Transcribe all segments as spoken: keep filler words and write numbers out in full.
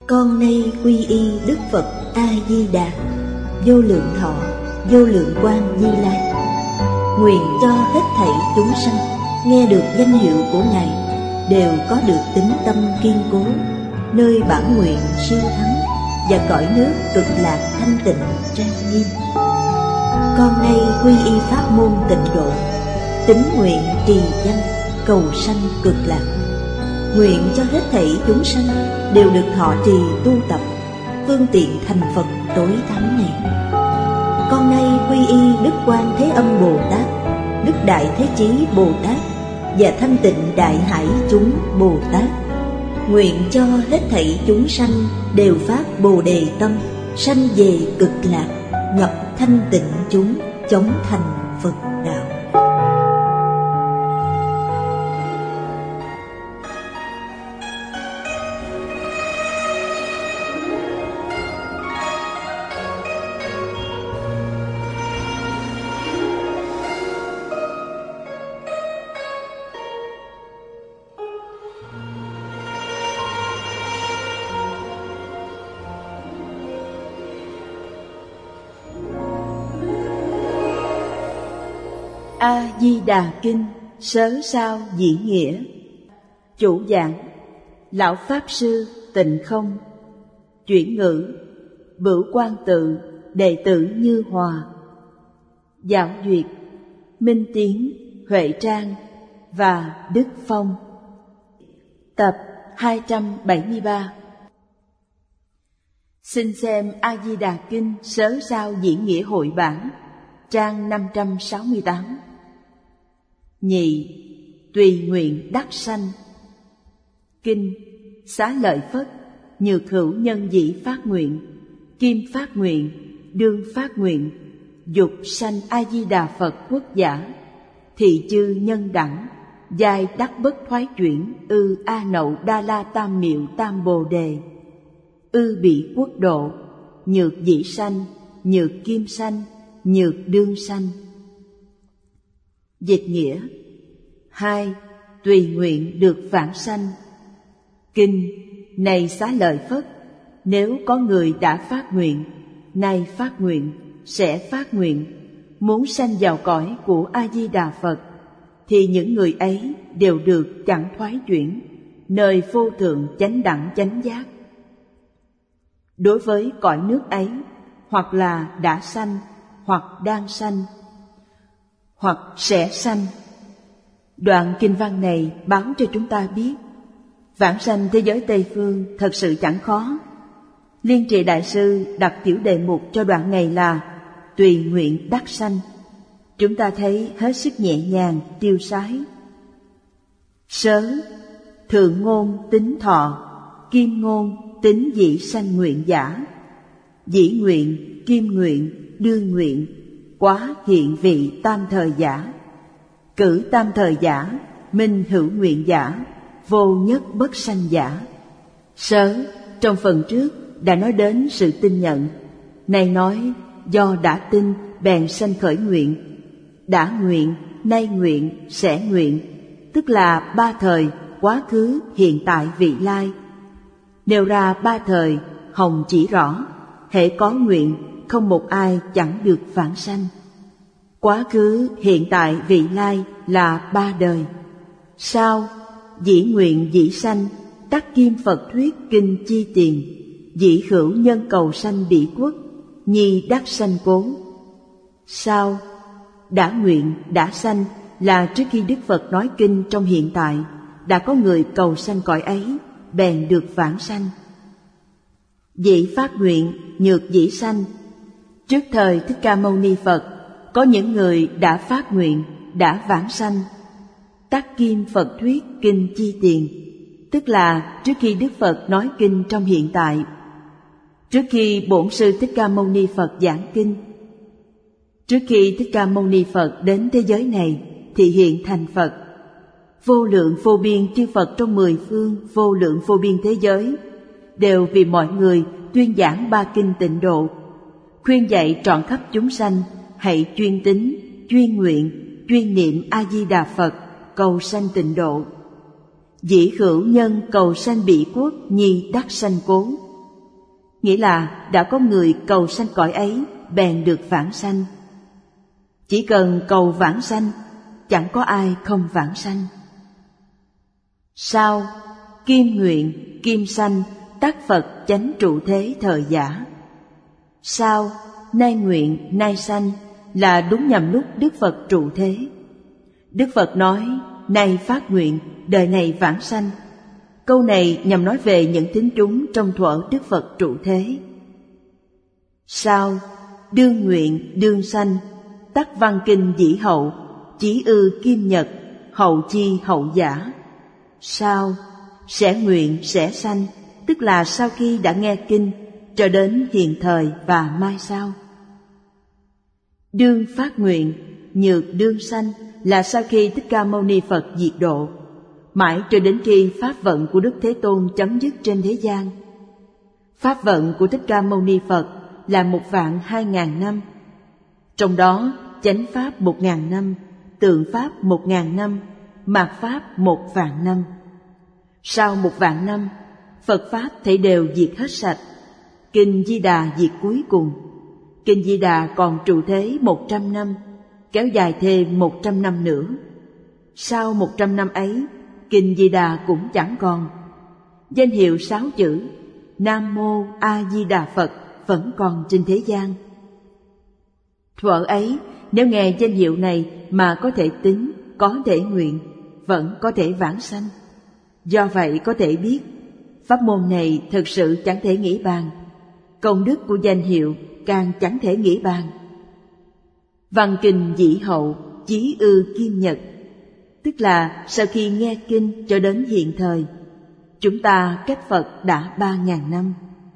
Con nay quy y Đức Phật A Di Đà, vô lượng thọ, vô lượng quang Như Lai. Nguyện cho hết thảy chúng sanh nghe được danh hiệu của Ngài đều có được tín tâm kiên cố, nơi bản nguyện siêu thắng và cõi nước cực lạc thanh tịnh trang nghiêm. Con nay quy y pháp môn tịnh độ, tín nguyện trì danh cầu sanh cực lạc. Nguyện cho hết thảy chúng sanh đều được thọ trì tu tập phương tiện thành Phật tối thắng này. Con nay quy y Đức Quan Thế Âm Bồ Tát, Đức Đại Thế Chí Bồ Tát và Thanh Tịnh Đại Hải chúng Bồ Tát. Nguyện cho hết thảy chúng sanh đều phát Bồ Đề tâm, sanh về cực lạc, nhập thanh tịnh chúng, chóng thành Phật đạo. A Di Đà Kinh Sớ Sao Diễn Nghĩa. Chủ giảng Lão Pháp Sư Tịnh Không. Chuyển ngữ Bửu Quan Tự, đệ tử Như Hòa. Giảng duyệt Minh Tiến, Huệ Trang và Đức Phong. Tập hai trăm bảy mươi ba. Xin xem A Di Đà Kinh Sớ Sao Diễn Nghĩa hội bản, trang năm trăm sáu mươi tám. Nhị, tùy nguyện đắc sanh. Kinh Xá Lợi Phất, nhược hữu nhân dĩ phát nguyện, kim phát nguyện, đương phát nguyện, dục sanh A Di Đà Phật quốc giả, thị chư nhân đẳng, giai đắc bất thoái chuyển, ư a nậu đa la tam miệu tam bồ đề, ư bị quốc độ, nhược dĩ sanh, nhược kim sanh, nhược đương sanh. Dịch nghĩa: hai, tùy nguyện được vãng sanh. Kinh này Xá Lợi Phất, nếu có người đã phát nguyện, nay phát nguyện, sẽ phát nguyện, muốn sanh vào cõi của A Di Đà Phật, thì những người ấy đều được chẳng thoái chuyển, nơi vô thượng chánh đẳng chánh giác. Đối với cõi nước ấy, hoặc là đã sanh, hoặc đang sanh, hoặc sẽ sanh. Đoạn kinh văn này báo cho chúng ta biết, vãng sanh thế giới Tây Phương thật sự chẳng khó. Liên Trì Đại Sư đặt tiểu đề mục cho đoạn này là tùy nguyện đắc sanh. Chúng ta thấy hết sức nhẹ nhàng, tiêu sái. Sớ, thượng ngôn tính thọ, kim ngôn tính dĩ sanh nguyện giả. Dĩ nguyện, kim nguyện, đương nguyện, quá hiện vị tam thời giả. Cử tam thời giả, minh hữu nguyện giả, vô nhất bất sanh giả. Sớ, trong phần trước đã nói đến sự tin nhận. Này nói, do đã tin bèn sanh khởi nguyện. Đã nguyện, nay nguyện, sẽ nguyện, tức là ba thời, quá khứ, hiện tại, vị lai. Nêu ra ba thời, hồng chỉ rõ, hễ có nguyện, không một ai chẳng được vãng sanh. Quá khứ, hiện tại, vị lai là ba đời. Sau, dĩ nguyện dĩ sanh, tắc kim Phật thuyết kinh chi tiền, dĩ hữu nhân cầu sanh bị quốc, nhi đắc sanh cố. Sau, đã nguyện, đã sanh là trước khi Đức Phật nói kinh trong hiện tại, đã có người cầu sanh cõi ấy, bèn được vãng sanh. Dĩ phát nguyện, nhược dĩ sanh. Trước thời Thích Ca Mâu Ni Phật, có những người đã phát nguyện, đã vãng sanh. Tắc kim Phật thuyết kinh chi tiền, tức là trước khi Đức Phật nói kinh trong hiện tại, trước khi Bổn Sư Thích Ca Mâu Ni Phật giảng kinh, trước khi Thích Ca Mâu Ni Phật đến thế giới này thì hiện thành Phật. Vô lượng vô biên chư Phật trong mười phương vô lượng vô biên thế giới đều vì mọi người tuyên giảng ba kinh tịnh độ, khuyên dạy trọn khắp chúng sanh hãy chuyên tín, chuyên nguyện, chuyên niệm A Di Đà Phật, cầu sanh tịnh độ. Dĩ hữu nhân cầu sanh bị quốc, nhi đắc sanh cố. nghĩa là đã có người cầu sanh cõi ấy bèn được vãng sanh. Chỉ cần cầu vãng sanh, chẳng có ai không vãng sanh. Sao? Kim nguyện, kim sanh, tác Phật chánh trụ thế thời giả. Sao? Nay nguyện, nay sanh là đúng nhằm lúc Đức Phật trụ thế. Đức Phật nói, nay phát nguyện, đời này vãng sanh. Câu này nhằm nói về những thính chúng trong thuở Đức Phật trụ thế. Sao? Đương nguyện, đương sanh, tắc văn kinh dĩ hậu, chí ư kim nhật, hậu chi hậu giả. Sao? Sẽ nguyện, sẽ sanh, tức là sau khi đã nghe kinh, cho đến hiện thời và mai sau. Đương phát nguyện, nhược đương sanh là sau khi Thích Ca Mâu Ni Phật diệt độ, mãi cho đến khi pháp vận của Đức Thế Tôn chấm dứt trên thế gian. Pháp vận của Thích Ca Mâu Ni Phật là một vạn hai ngàn năm, trong đó chánh pháp một ngàn năm, tượng pháp một ngàn năm, mạt pháp một vạn năm. Sau một vạn năm, Phật pháp thảy đều diệt hết sạch. Kinh Di Đà diệt cuối cùng. Kinh Di Đà còn trụ thế một trăm năm, kéo dài thêm một trăm năm nữa. Sau một trăm năm ấy, Kinh Di Đà cũng chẳng còn. Danh hiệu sáu chữ Nam Mô A Di Đà Phật vẫn còn trên thế gian. Thuở ấy, nếu nghe danh hiệu này mà có thể tín, có thể nguyện, vẫn có thể vãng sanh. Do vậy có thể biết, pháp môn này thực sự chẳng thể nghĩ bàn. Công đức của danh hiệu càng chẳng thể nghĩ bàn. Văn kinh dĩ hậu, chí ư kim nhật, tức là sau khi nghe kinh cho đến hiện thời, chúng ta cách Phật đã ba ngàn năm.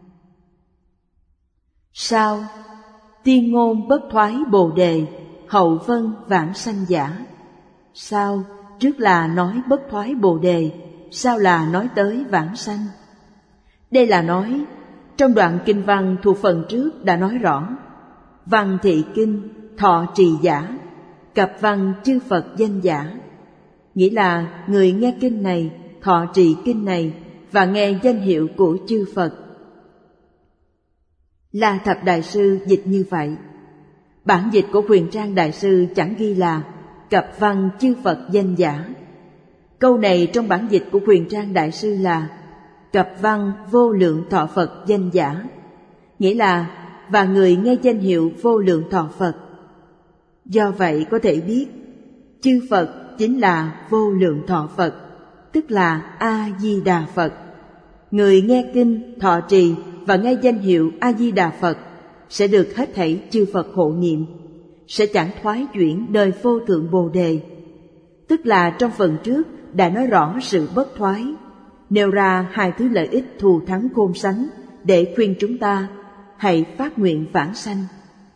Sao? Tiên ngôn bất thoái bồ đề, hậu vân vãng sanh giả. Sao? Trước là nói bất thoái bồ đề, sao là nói tới vãng sanh? Đây là nói, trong đoạn kinh văn thuộc phần trước đã nói rõ, văn thị kinh, thọ trì giả, cập văn chư Phật danh giả. Nghĩa là người nghe kinh này, thọ trì kinh này và nghe danh hiệu của chư Phật. La Thập Đại Sư dịch như vậy. Bản dịch của Huyền Trang Đại Sư chẳng ghi là cập văn chư Phật danh giả. Câu này trong bản dịch của Huyền Trang Đại Sư là cập văn vô lượng thọ Phật danh giả, nghĩa là và người nghe danh hiệu vô lượng thọ Phật. Do vậy có thể biết, chư Phật chính là vô lượng thọ Phật, tức là A-di-đà Phật. Người nghe kinh, thọ trì và nghe danh hiệu A-di-đà Phật sẽ được hết thảy chư Phật hộ niệm, sẽ chẳng thoái chuyển đời vô thượng Bồ Đề. Tức là trong phần trước đã nói rõ sự bất thoái, nêu ra hai thứ lợi ích thù thắng khôn sánh để khuyên chúng ta hãy phát nguyện vãng sanh.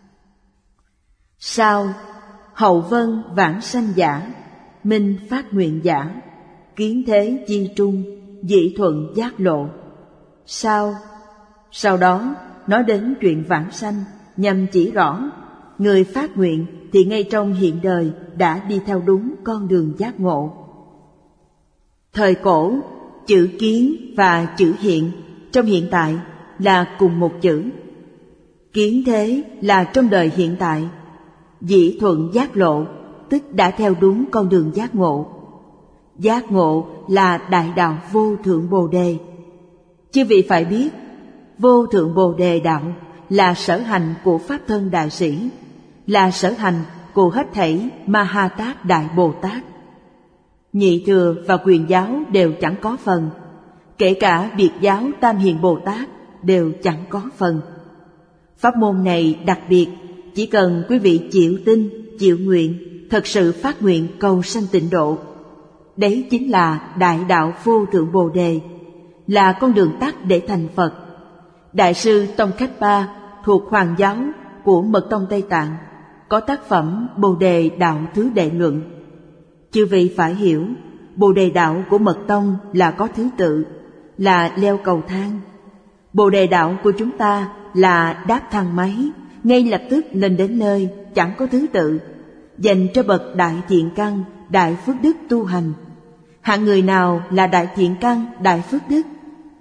Sao? Hậu vân vãng sanh giả, minh phát nguyện giả, kiến thế chi trung, dị thuận giác lộ. Sao? Sau đó nói đến chuyện vãng sanh nhằm chỉ rõ người phát nguyện thì ngay trong hiện đời đã đi theo đúng con đường giác ngộ. Thời cổ, chữ kiến và chữ hiện trong hiện tại là cùng một chữ. Kiến thế là trong đời hiện tại, dĩ thuận giác lộ tức đã theo đúng con đường giác ngộ. Giác ngộ là đại đạo vô thượng Bồ Đề. Chư vị phải biết, vô thượng Bồ Đề đạo là sở hành của Pháp Thân Đại Sĩ, là sở hành của hết thảy Ma Ha Tát Đại Bồ Tát. Nhị thừa và quyền giáo đều chẳng có phần, kể cả biệt giáo Tam Hiền Bồ Tát đều chẳng có phần. Pháp môn này đặc biệt, chỉ cần quý vị chịu tin, chịu nguyện, thật sự phát nguyện cầu sanh tịnh độ. Đấy chính là đại đạo vô thượng Bồ Đề, là con đường tắt để thành Phật. Đại sư Tông Khách Ba thuộc Hoàng giáo của Mật Tông Tây Tạng có tác phẩm Bồ Đề Đạo Thứ Đệ Luận. Chư vị phải hiểu, Bồ Đề Đạo của Mật Tông là có thứ tự, là leo cầu thang. Bồ Đề Đạo của chúng ta là đáp thang máy, ngay lập tức lên đến nơi, chẳng có thứ tự, dành cho bậc đại thiện căn, đại phước đức tu hành. Hạng người nào là đại thiện căn, đại phước đức?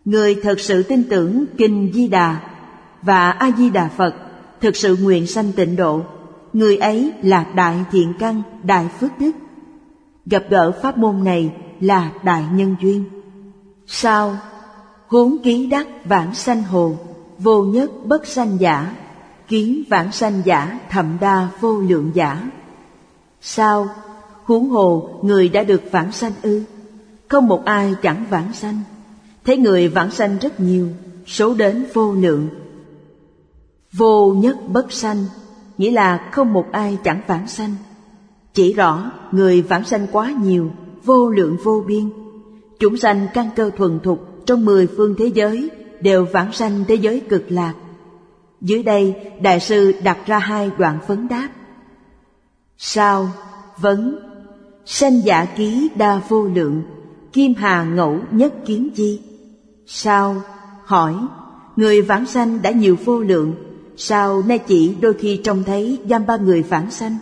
Người thật sự tin tưởng Kinh Di Đà và A Di Đà Phật, thực sự nguyện sanh tịnh độ, người ấy là đại thiện căn, đại phước đức. Gặp gỡ pháp môn này là đại nhân duyên. Sao? Huống ký đắc vãng sanh hồ, vô nhất bất sanh giả, kiến vãng sanh giả thậm đa vô lượng giả. Sao? Huống hồ người đã được vãng sanh ư? Không một ai chẳng vãng sanh. Thấy người vãng sanh rất nhiều, số đến vô lượng. Vô nhất bất sanh nghĩa là không một ai chẳng vãng sanh, chỉ rõ người vãng sanh quá nhiều, vô lượng vô biên. Chúng sanh căn cơ thuần thục trong mười phương thế giới đều vãng sanh thế giới cực lạc. Dưới đây Đại sư đặt ra hai đoạn vấn đáp. Sao? Vấn: sanh giả ký đa vô lượng, kim hà ngẫu nhất kiến chi. Sao? Hỏi: người vãng sanh đã nhiều vô lượng, sao nay chỉ đôi khi trông thấy dăm ba người vãng sanh?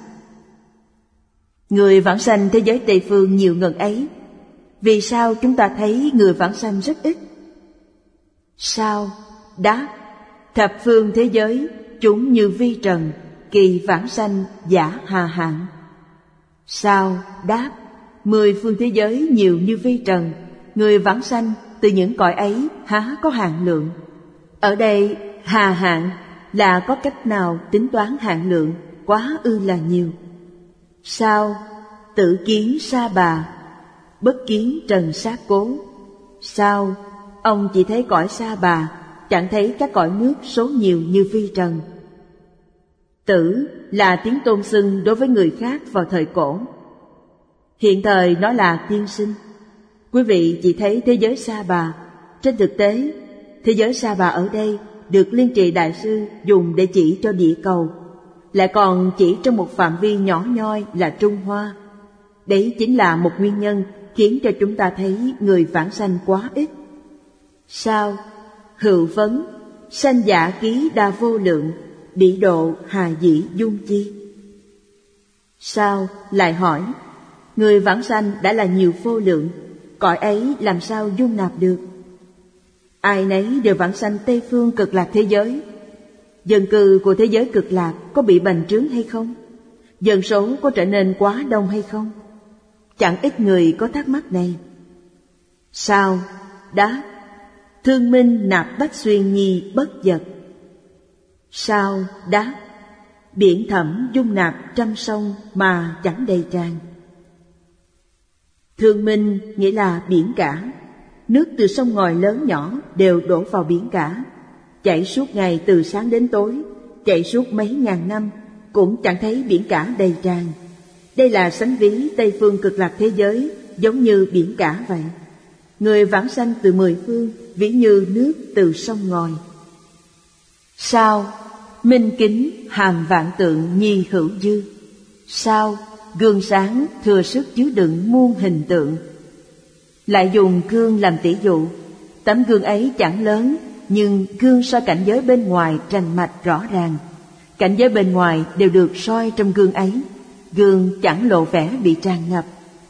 Người vãng sanh thế giới Tây phương nhiều ngần ấy, vì sao chúng ta thấy người vãng sanh rất ít? Sao? Đáp: thập phương thế giới chúng như vi trần, kỳ vãng sanh giả hà hạn. Sao? Đáp: mười phương thế giới nhiều như vi trần, người vãng sanh từ những cõi ấy há có hạn lượng. Ở đây hà hạn là có cách nào tính toán hạn lượng, quá ư là nhiều. Sao? Tự kiến sa bà, bất kiến trần sát cố. Sao? Ông chỉ thấy cõi sa bà, chẳng thấy các cõi nước số nhiều như vi trần. Tử là tiếng tôn xưng đối với người khác vào thời cổ. Hiện thời nó là tiên sinh. Quý vị chỉ thấy thế giới sa bà. Trên thực tế, thế giới sa bà ở đây được Liên Trì Đại Sư dùng để chỉ cho địa cầu, lại còn chỉ trong một phạm vi nhỏ nhoi là Trung Hoa. Đấy chính là một nguyên nhân khiến cho chúng ta thấy người vãng sanh quá ít. Sao? Hữu vấn: sanh giả ký đa vô lượng, bỉ độ hà dĩ dung chi. Sao? Lại hỏi: người vãng sanh đã là nhiều vô lượng, cõi ấy làm sao dung nạp được? Ai nấy đều vãng sanh Tây phương cực lạc thế giới. Dân cư của thế giới cực lạc có bị bành trướng hay không? Dân số có trở nên quá đông hay không? Chẳng ít người có thắc mắc này. Sao? Đáp: thương minh nạp bách xuyên nhi bất giật. Sao? Đáp: biển thẳm dung nạp trăm sông mà chẳng đầy tràn. Thương minh nghĩa là biển cả. Nước từ sông ngòi lớn nhỏ đều đổ vào biển cả, chảy suốt ngày từ sáng đến tối, chạy suốt mấy ngàn năm cũng chẳng thấy biển cả đầy tràn. Đây là sánh ví Tây phương cực lạc thế giới giống như biển cả vậy. Người vãng sanh từ mười phương ví như nước từ sông ngòi. Sao? Minh kính hàm vạn tượng nhi hữu dư. Sao? Gương sáng thừa sức chứa đựng muôn hình tượng. Lại dùng gương làm tỷ dụ. Tấm gương ấy chẳng lớn, nhưng gương soi cảnh giới bên ngoài rành mạch rõ ràng. Cảnh giới bên ngoài đều được soi trong gương ấy, gương chẳng lộ vẻ bị tràn ngập.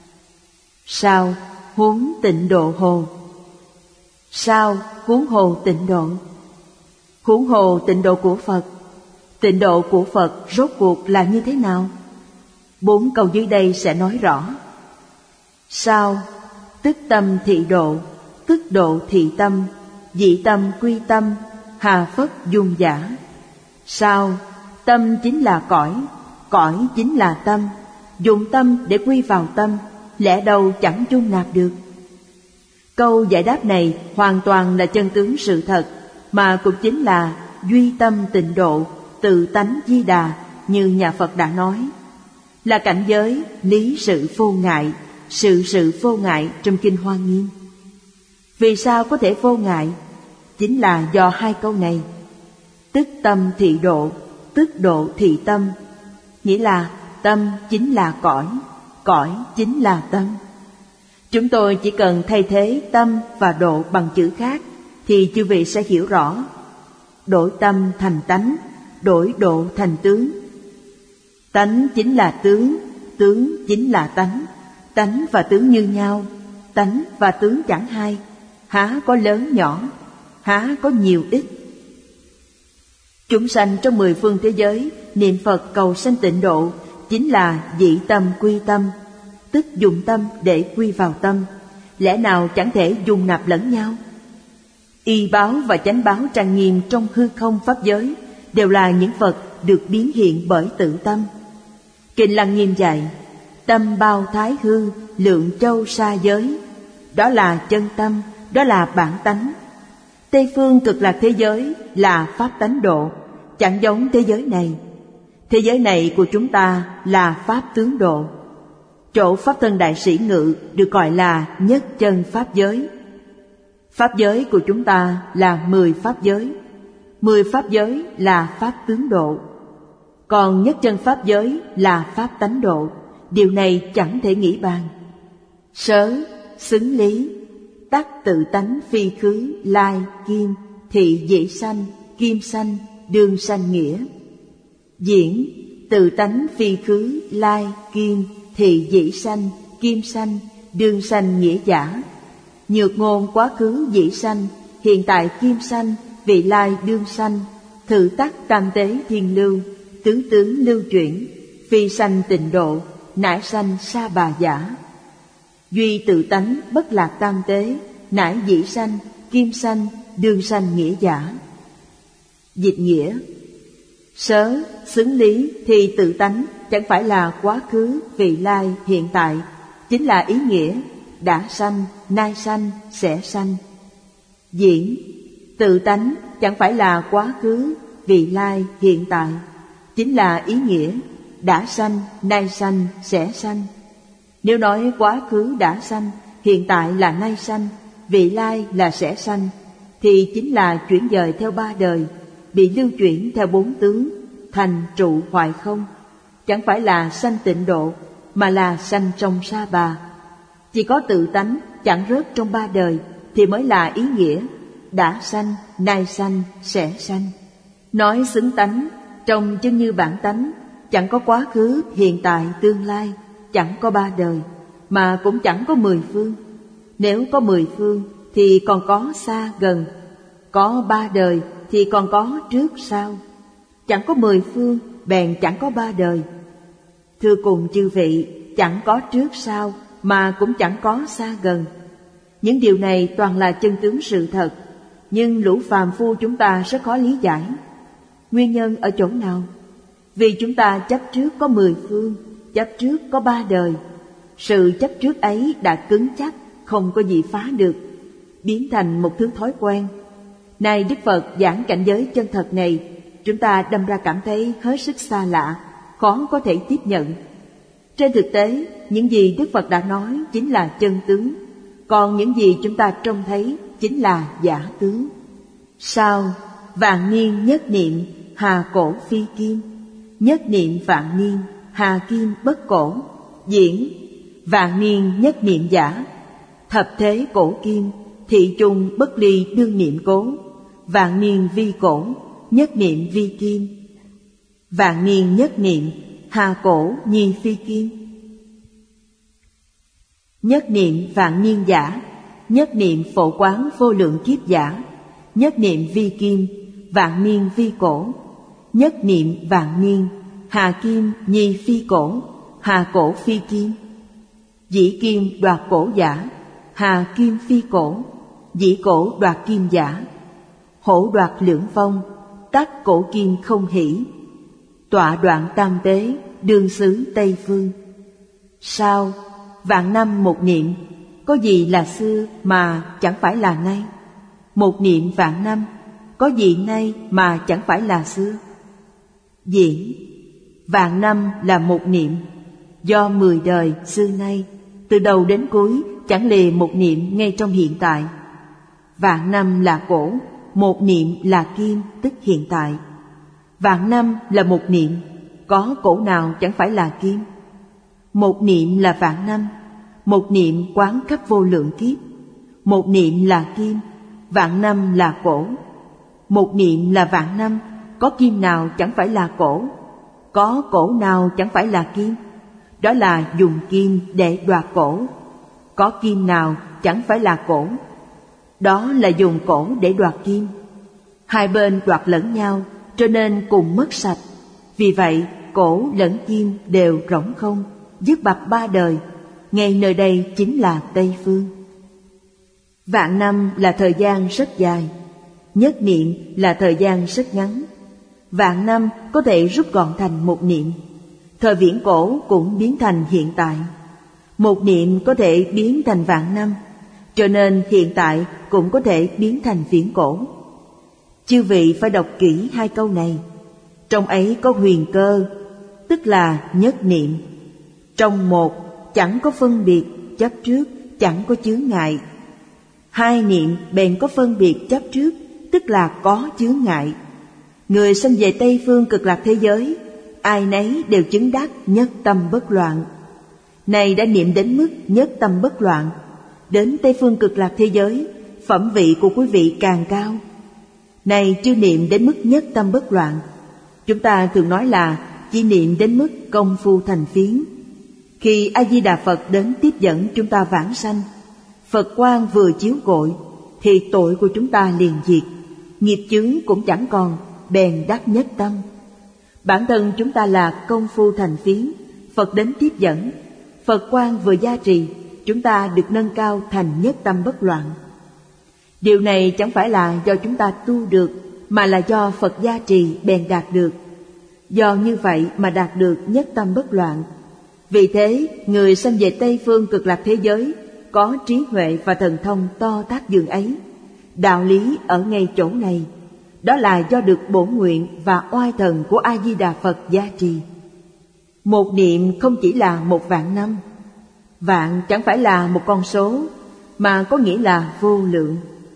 Sao? Huống tịnh độ hồ. Sao? Huống hồ tịnh độ. Huống hồ tịnh độ của Phật. Tịnh độ của Phật rốt cuộc là như thế nào? Bốn câu dưới đây sẽ nói rõ. Sao? Tức tâm thị độ, tức độ thị tâm, dị tâm quy tâm, hà phất dung giả. Sao? Tâm chính là cõi, cõi chính là tâm. Dùng tâm để quy vào tâm, lẽ đâu chẳng dung nạp được. Câu giải đáp này hoàn toàn là chân tướng sự thật, mà cũng chính là duy tâm tịnh độ, tự tánh Di Đà như nhà Phật đã nói. Là cảnh giới lý sự vô ngại, sự sự vô ngại trong Kinh Hoa Nghiêm. Vì sao có thể vô ngại? Chính là do hai câu này. Tức tâm thị độ, tức độ thị tâm. Nghĩa là tâm chính là cõi, cõi chính là tâm. Chúng tôi chỉ cần thay thế tâm và độ bằng chữ khác thì chư vị sẽ hiểu rõ. Đổi tâm thành tánh, đổi độ thành tướng. Tánh chính là tướng, tướng chính là tánh. Tánh và tướng như nhau, tánh và tướng chẳng hai. há có lớn nhỏ, há có nhiều ít. Chúng sanh trong mười phương thế giới niệm Phật cầu sanh tịnh độ chính là dị tâm quy tâm, tức dùng tâm để quy vào tâm, lẽ nào chẳng thể dung nạp lẫn nhau. Y báo và chánh báo trang nghiêm trong hư không pháp giới đều là những Phật được biến hiện bởi tự tâm. Kinh Lăng Nghiêm dạy, tâm bao thái hư, lượng châu sa giới. Đó là chân tâm, đó là bản tánh. Tây phương cực lạc thế giới là pháp tánh độ, chẳng giống thế giới này. Thế giới này của chúng ta là pháp tướng độ. Chỗ Pháp Thân Đại Sĩ ngự được gọi là nhất chân pháp giới. Pháp giới của chúng ta là mười pháp giới. Mười pháp giới là pháp tướng độ. Còn nhất chân pháp giới là pháp tánh độ. Điều này chẳng thể nghĩ bàn. Sớ, xứng lý, tắc tự tánh phi khứ, lai, kim, thị dĩ sanh, kim sanh, đương sanh nghĩa. Diễn, tự tánh phi khứ, lai, kim, thị dĩ sanh, kim sanh, đương sanh nghĩa giả. Nhược ngôn quá khứ dĩ sanh, hiện tại kim sanh, vị lai đương sanh, thử tắc tam tế thiên lưu, tứ tướng lưu chuyển, phi sanh tịnh độ, nãi sanh sa bà giả. Duy tự tánh bất lạc tam tế, nãi dĩ sanh, kim sanh, đương sanh nghĩa giả. Dịch nghĩa: sớ, xứng lý thì tự tánh chẳng phải là quá khứ, vị lai, hiện tại, chính là ý nghĩa đã sanh, nay sanh, sẽ sanh. Diễn: tự tánh chẳng phải là quá khứ, vị lai, hiện tại, chính là ý nghĩa đã sanh, nay sanh, sẽ sanh. Nếu nói quá khứ đã sanh, hiện tại là nay sanh, vị lai là sẽ sanh, thì chính là chuyển dời theo ba đời, bị lưu chuyển theo bốn tướng, thành trụ hoại không. Chẳng phải là sanh tịnh độ, mà là sanh trong sa bà. Chỉ có tự tánh chẳng rớt trong ba đời thì mới là ý nghĩa đã sanh, nay sanh, sẽ sanh. Nói xứng tánh, trong chân như bản tánh, chẳng có quá khứ, hiện tại, tương lai, chẳng có ba đời, mà cũng chẳng có mười phương. Nếu có mười phương thì còn có xa gần, có ba đời thì còn có trước sau. Chẳng có mười phương, bèn chẳng có ba đời. Thưa cùng chư vị, chẳng có trước sau, mà cũng chẳng có xa gần. Những điều này toàn là chân tướng sự thật, nhưng lũ phàm phu chúng ta rất khó lý giải. Nguyên nhân ở chỗ nào? Vì chúng ta chấp trước có mười phương, chấp trước có ba đời. Sự chấp trước ấy đã cứng chắc, không có gì phá được, biến thành một thứ thói quen. Nay Đức Phật giảng cảnh giới chân thật này, chúng ta đâm ra cảm thấy hết sức xa lạ, khó có thể tiếp nhận. Trên thực tế, những gì Đức Phật đã nói chính là chân tướng, còn những gì chúng ta trông thấy chính là giả tướng. Sao? Vạn niên nhất niệm, hà cổ phi kim. Nhất niệm vạn niên, hà kim bất cổ. Diễn: vạn niên nhất niệm giả, thập thế cổ kim, thị chung bất ly đương niệm cố. Vạn niên vi cổ, nhất niệm vi kim. Vạn niên nhất niệm, hà cổ nhi phi kim. Nhất niệm vạn niên giả, nhất niệm phổ quán vô lượng kiếp giả. Nhất niệm vi kim, vạn niên vi cổ. Nhất niệm vạn niên, hà kim nhi phi cổ, hà cổ phi kim. Dĩ kim đoạt cổ giả, hà kim phi cổ. Dĩ cổ đoạt kim giả. Hổ đoạt lưỡng phong, tắc cổ kim không hỷ. Tọa đoạn tam tế, đương xứ Tây Phương. Sao? Vạn năm một niệm, có gì là xưa mà chẳng phải là nay? Một niệm vạn năm, có gì nay mà chẳng phải là xưa? Diễn: vạn năm là một niệm, do mười đời xưa nay, từ đầu đến cuối chẳng lìa một niệm ngay trong hiện tại. Vạn năm là cổ, một niệm là kim, tức hiện tại. Vạn năm là một niệm, có cổ nào chẳng phải là kim? Một niệm là vạn năm, một niệm quán khắp vô lượng kiếp. Một niệm là kim, vạn năm là cổ. Một niệm là vạn năm, có kim nào chẳng phải là cổ? Có cổ nào chẳng phải là kim? Đó là dùng kim để đoạt cổ. Có kim nào chẳng phải là cổ? Đó là dùng cổ để đoạt kim. Hai bên đoạt lẫn nhau, cho nên cùng mất sạch. Vì vậy, cổ lẫn kim đều rỗng không, dứt bặt ba đời. Ngay nơi đây chính là Tây Phương. Vạn năm là thời gian rất dài, nhất niệm là thời gian rất ngắn. Vạn năm có thể rút gọn thành một niệm. Thời viễn cổ cũng biến thành hiện tại. Một niệm có thể biến thành vạn năm, cho nên hiện tại cũng có thể biến thành viễn cổ. Chư vị phải đọc kỹ hai câu này. Trong ấy có huyền cơ, tức là nhất niệm. Trong một chẳng có phân biệt, chấp trước, chẳng có chướng ngại. Hai niệm bèn có phân biệt chấp trước, tức là có chướng ngại. Người sanh về Tây Phương Cực Lạc thế giới, ai nấy đều chứng đắc nhất tâm bất loạn. Này đã niệm đến mức nhất tâm bất loạn, đến Tây Phương Cực Lạc thế giới, phẩm vị của quý vị càng cao. Này chưa niệm đến mức nhất tâm bất loạn, chúng ta thường nói là chỉ niệm đến mức công phu thành phiến. Khi A-di-đà Phật đến tiếp dẫn chúng ta vãng sanh, Phật quang vừa chiếu gội, thì tội của chúng ta liền diệt, nghiệp chướng cũng chẳng còn, bèn đắc nhất tâm. Bản thân chúng ta là công phu thành phiến, Phật đến tiếp dẫn, Phật quang vừa gia trì, chúng ta được nâng cao thành nhất tâm bất loạn. Điều này chẳng phải là do chúng ta tu được, mà là do Phật gia trì bèn đạt được. Do như vậy mà đạt được nhất tâm bất loạn. Vì thế, người sanh về Tây Phương Cực Lạc thế giới có trí huệ và thần thông to tác dường ấy. Đạo lý ở ngay chỗ này, đó là do được bổn nguyện và oai thần của A-di-đà Phật gia trì. Một niệm không chỉ là một vạn năm. Vạn chẳng phải là một con số, mà có nghĩa là vô lượng.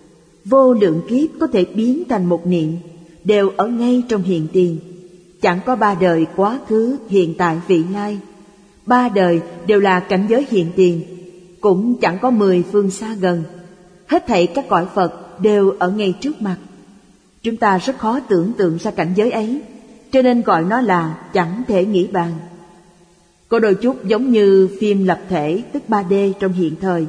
Vô lượng kiếp có thể biến thành một niệm, đều ở ngay trong hiện tiền. Chẳng có ba đời quá khứ, hiện tại, vị lai. Ba đời đều là cảnh giới hiện tiền, cũng chẳng có mười phương xa gần. Hết thảy các cõi Phật đều ở ngay trước mặt. Chúng ta rất khó tưởng tượng ra cảnh giới ấy, cho nên gọi nó là chẳng thể nghĩ bàn. Có đôi chút giống như phim lập thể, tức ba D trong hiện thời.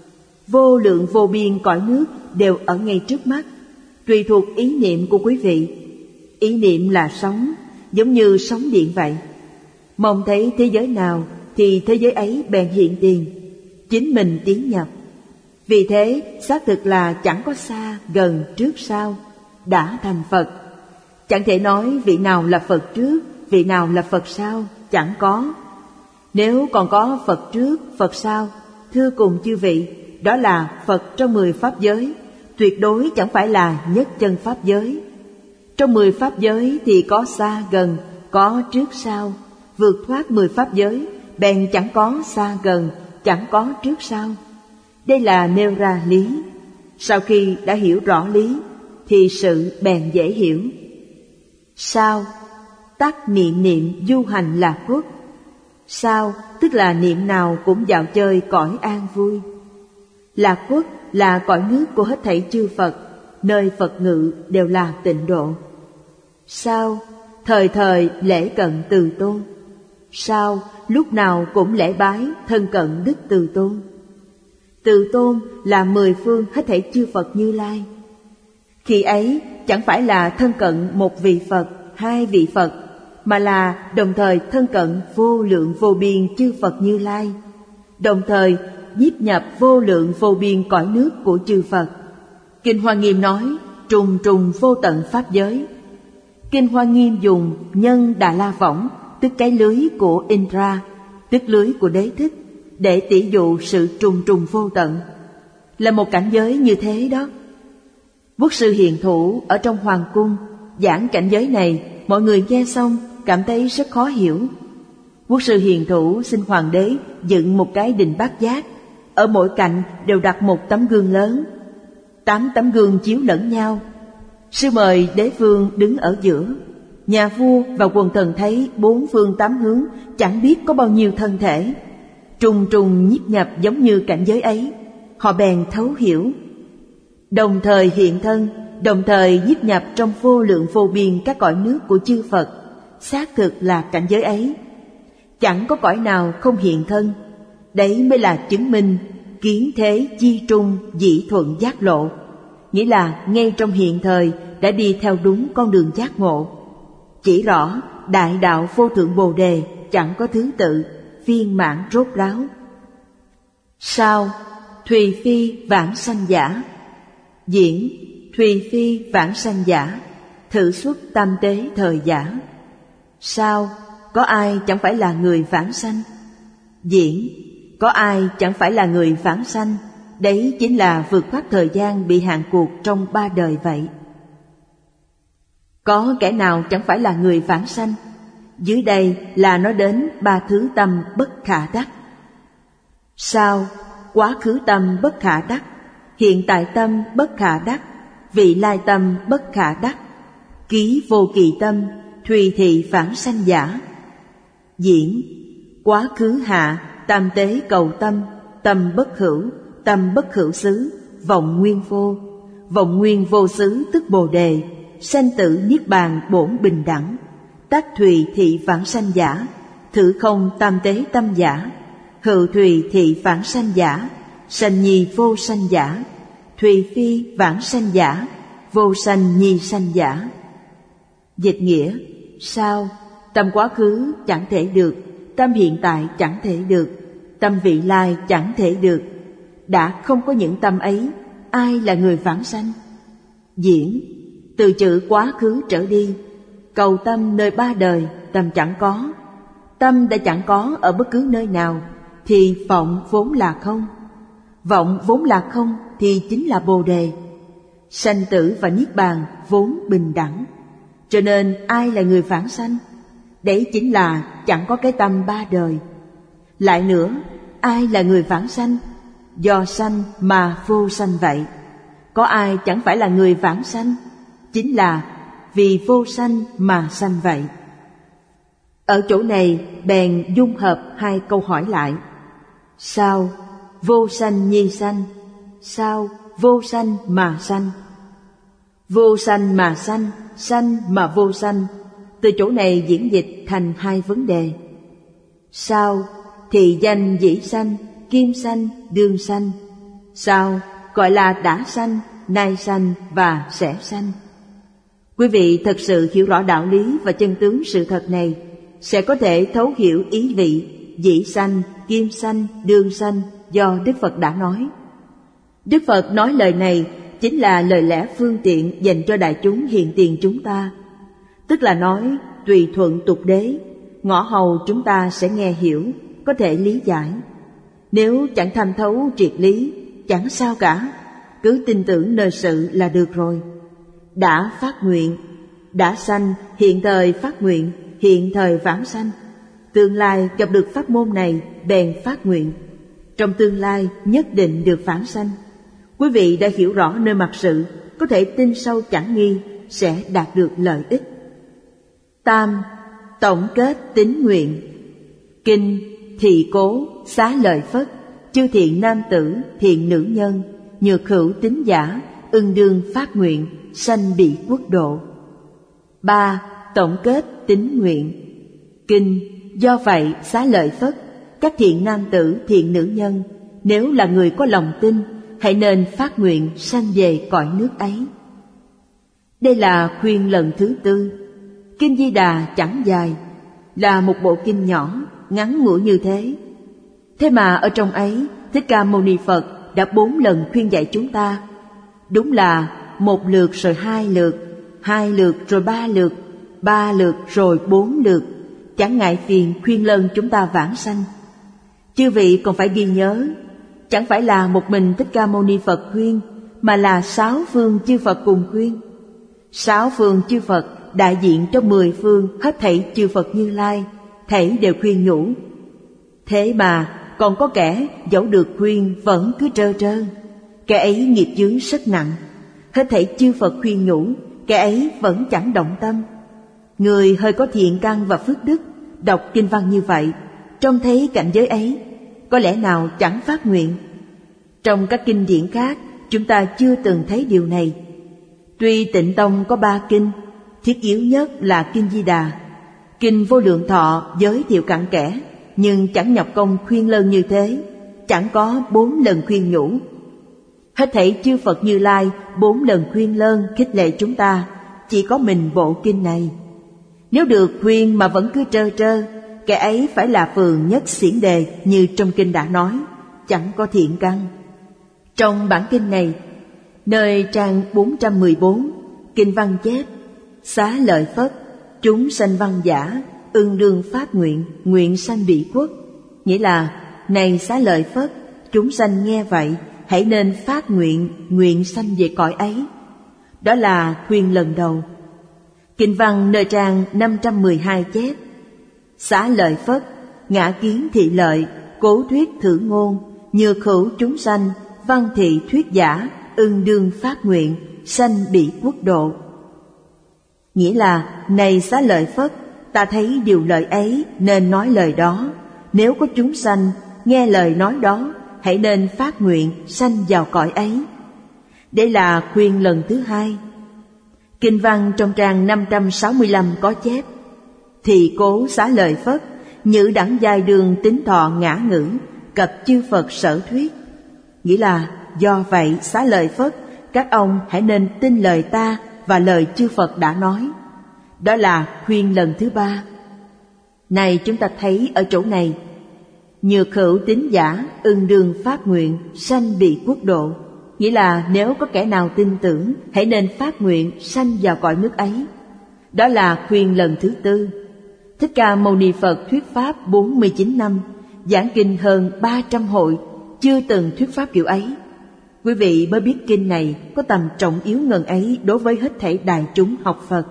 Vô lượng vô biên cõi nước đều ở ngay trước mắt, tùy thuộc ý niệm của quý vị. Ý niệm là sóng, giống như sóng điện vậy. Mong thấy thế giới nào thì thế giới ấy bèn hiện tiền, chính mình tiến nhập. Vì thế xác thực là chẳng có xa, gần, trước, sau, đã thành Phật. Chẳng thể nói vị nào là Phật trước, vị nào là Phật sau, chẳng có. Nếu còn có Phật trước, Phật sau, thưa cùng chư vị, đó là Phật trong mười pháp giới, tuyệt đối chẳng phải là nhất chân pháp giới. Trong mười pháp giới thì có xa gần, có trước sau, vượt thoát mười pháp giới, bèn chẳng có xa gần, chẳng có trước sau. Đây là nêu ra lý. Sau khi đã hiểu rõ lý, thì sự bèn dễ hiểu. Sao? Tắc niệm niệm du hành lạc quốc. Sao? Tức là niệm nào cũng dạo chơi cõi an vui. Lạc quốc là cõi nước của hết thảy chư Phật, nơi Phật ngự đều là tịnh độ. Sao? Thời thời lễ cận Từ Tôn. Sao? Lúc nào cũng lễ bái thân cận Đức Từ Tôn. Từ Tôn là mười phương hết thảy chư Phật Như Lai. Khi ấy chẳng phải là thân cận một vị Phật, hai vị Phật, mà là đồng thời thân cận vô lượng vô biên chư Phật Như Lai, đồng thời nhiếp nhập vô lượng vô biên cõi nước của chư Phật. Kinh Hoa Nghiêm nói trùng trùng vô tận pháp giới. Kinh Hoa Nghiêm dùng nhân Đà La Võng, tức cái lưới của Indra, tức lưới của đế thích, để tỉ dụ sự trùng trùng vô tận. Là một cảnh giới như thế đó. Quốc sư Hiền Thủ ở trong hoàng cung giảng cảnh giới này, mọi người nghe xong cảm thấy rất khó hiểu. Quốc sư Hiền Thủ xin hoàng đế dựng một cái đình bát giác, ở mỗi cạnh đều đặt một tấm gương lớn. Tám tấm gương chiếu lẫn nhau. Sư mời đế vương đứng ở giữa. Nhà vua và quần thần thấy bốn phương tám hướng chẳng biết có bao nhiêu thân thể, trùng trùng nhiếp nhập giống như cảnh giới ấy. Họ bèn thấu hiểu, đồng thời hiện thân, đồng thời nhiếp nhập trong vô lượng vô biên các cõi nước của chư Phật. Xác thực là cảnh giới ấy, chẳng có cõi nào không hiện thân. Đấy mới là chứng minh kiến thế chi trung dĩ thuận giác lộ. nghĩa là ngay trong hiện thời đã đi theo đúng con đường giác ngộ. Chỉ rõ đại đạo vô thượng Bồ Đề chẳng có thứ tự, viên mãn rốt ráo. Sao? Thùy phi vãng sanh giả. Diễn: Thùy phi vãng sanh giả, thử xuất tam tế thời giả. Sao? Có ai chẳng phải là người vãng sanh? Diễn: Có ai chẳng phải là người vãng sanh? Đấy chính là vượt thoát thời gian bị hạn cuộc trong ba đời vậy. Có kẻ nào chẳng phải là người vãng sanh? Dưới đây là nói đến ba thứ tâm bất khả đắc. Sao? Quá khứ tâm bất khả đắc, hiện tại tâm bất khả đắc, vị lai tâm bất khả đắc, ký vô kỳ tâm, thùy thị vãng sanh giả. Diễn: Quá khứ hạ, tam tế cầu tâm, tâm bất hữu, tâm bất hữu xứ, vọng nguyên vô. Vọng nguyên vô xứ tức Bồ Đề, sanh tử niết bàn bổn bình đẳng. Tác thùy thị vãng sanh giả, thử không tam tế tâm giả. Hữu thùy thị vãng sanh giả, sanh nhi vô sanh giả. Thùy phi vãng sanh giả, vô sanh nhi sanh giả. Dịch nghĩa: Sao? Tâm quá khứ chẳng thể được, tâm hiện tại chẳng thể được, tâm vị lai chẳng thể được. Đã không có những tâm ấy, ai là người vãng sanh? Diễn: Từ chữ quá khứ trở đi, cầu tâm nơi ba đời, tâm chẳng có. Tâm đã chẳng có ở bất cứ nơi nào, thì vọng vốn là không. Vọng vốn là không thì chính là Bồ Đề. Sanh tử và niết bàn vốn bình đẳng. Cho nên ai là người vãng sanh? Đấy chính là chẳng có cái tâm ba đời. Lại nữa, ai là người vãng sanh? Do sanh mà vô sanh vậy. Có ai chẳng phải là người vãng sanh? Chính là vì vô sanh mà sanh vậy. Ở chỗ này bèn dung hợp hai câu hỏi lại. Sao? Vô sanh nhi sanh. Sao? Vô sanh mà sanh. Vô sanh mà sanh, sanh mà vô sanh. Từ chỗ này diễn dịch thành hai vấn đề. Sao? Thì danh dĩ sanh, kim sanh, đương sanh. Sao? Gọi là đã sanh, nay sanh và sẽ sanh. Quý vị thật sự hiểu rõ đạo lý và chân tướng sự thật này, sẽ có thể thấu hiểu ý vị dĩ sanh, kim sanh, đương sanh do Đức Phật đã nói. Đức Phật nói lời này chính là lời lẽ phương tiện dành cho đại chúng hiện tiền chúng ta. Tức là nói tùy thuận tục đế, ngõ hầu chúng ta sẽ nghe hiểu, có thể lý giải. Nếu chẳng tham thấu triệt lý, chẳng sao cả, cứ tin tưởng nơi sự là được rồi. Đã phát nguyện, đã sanh, hiện thời phát nguyện, hiện thời vãng sanh. Tương lai gặp được pháp môn này bèn phát nguyện, trong tương lai nhất định được vãng sanh. Quý vị đã hiểu rõ nơi mặt sự, có thể tin sâu chẳng nghi, sẽ đạt được lợi ích. Tam, tổng kết tín nguyện. Kinh Thị Cố Xá Lợi Phất, chư thiện nam tử, thiện nữ nhân, nhược hữu tín giả, ưng đương phát nguyện, sanh bị quốc độ. Ba, tổng kết tín nguyện. Kinh Do vậy Xá Lợi Phất, các thiện nam tử, thiện nữ nhân, nếu là người có lòng tin, hãy nên phát nguyện sanh về cõi nước ấy. Đây là khuyên lần thứ tư. Kinh Di Đà chẳng dài, là một bộ kinh nhỏ, ngắn ngủi như thế. Thế mà ở trong ấy, Thích Ca Mâu Ni Phật đã bốn lần khuyên dạy chúng ta. Đúng là một lượt rồi hai lượt, hai lượt rồi ba lượt, ba lượt rồi bốn lượt, chẳng ngại phiền khuyên lơn chúng ta vãng sanh. Chư vị còn phải ghi nhớ, chẳng phải là một mình Thích Ca Mâu Ni Phật khuyên, mà là sáu phương chư Phật cùng khuyên. Sáu phương chư Phật đại diện cho mười phương hết thảy chư Phật Như Lai, thảy đều khuyên nhủ. Thế mà còn có kẻ dẫu được khuyên vẫn cứ trơ trơ, kẻ ấy nghiệp chướng rất nặng. Hết thảy chư Phật khuyên nhủ, kẻ ấy vẫn chẳng động tâm. Người hơi có thiện căn và phước đức, đọc kinh văn như vậy, trông thấy cảnh giới ấy, có lẽ nào chẳng phát nguyện? Trong các kinh điển khác, chúng ta chưa từng thấy điều này. Tuy Tịnh Tông có ba kinh, thiết yếu nhất là kinh Di Đà. Kinh Vô Lượng Thọ giới thiệu cặn kẽ, nhưng chẳng nhập công khuyên lơn như thế, chẳng có bốn lần khuyên nhủ. Hết thảy chư Phật Như Lai bốn lần khuyên lơn khích lệ chúng ta, chỉ có mình bộ kinh này. Nếu được khuyên mà vẫn cứ trơ trơ, kẻ ấy phải là phường nhất xiển đề như trong kinh đã nói, chẳng có thiện căn. Trong bản kinh này, nơi trang bốn trăm mười bốn, kinh văn chép: xá lợi Phất, chúng sanh văn giả, ưng đương phát nguyện, nguyện sanh bị quốc. Nghĩa là, này xá lợi Phất, chúng sanh nghe vậy, hãy nên phát nguyện, nguyện sanh về cõi ấy. Đó là khuyên lần đầu. Kinh văn nơi trang năm trăm mười hai chép: xá lợi Phất, ngã kiến thị lợi, cố thuyết thử ngôn, nhược hữu chúng sanh, văn thị thuyết giả, ưng đương phát nguyện, sanh bị quốc độ. Nghĩa là, này xá lợi Phất, ta thấy điều lợi ấy nên nói lời đó. Nếu có chúng sanh nghe lời nói đó, hãy nên phát nguyện sanh vào cõi ấy. Đây là khuyên lần thứ hai. Kinh văn trong trang năm trăm sáu mươi lăm có chép: thì cố xá lợi Phất, nhữ đẳng giai đường tính thọ ngã ngữ, cập chư Phật sở thuyết. Nghĩa là, do vậy xá lợi Phất, các ông hãy nên tin lời ta và lời chư Phật đã nói. Đó là khuyên lần thứ ba. Này chúng ta thấy ở chỗ này, nhược hữu tín giả, ưng đương phát nguyện, sanh bị quốc độ. Nghĩa là nếu có kẻ nào tin tưởng, hãy nên phát nguyện sanh vào cõi nước ấy. Đó là khuyên lần thứ tư. Thích Ca Mâu Ni Phật thuyết pháp bốn mươi chín năm, giảng kinh hơn ba trăm hội, chưa từng thuyết pháp kiểu ấy. Quý vị mới biết kinh này có tầm trọng yếu ngần ấy đối với hết thảy đại chúng học Phật.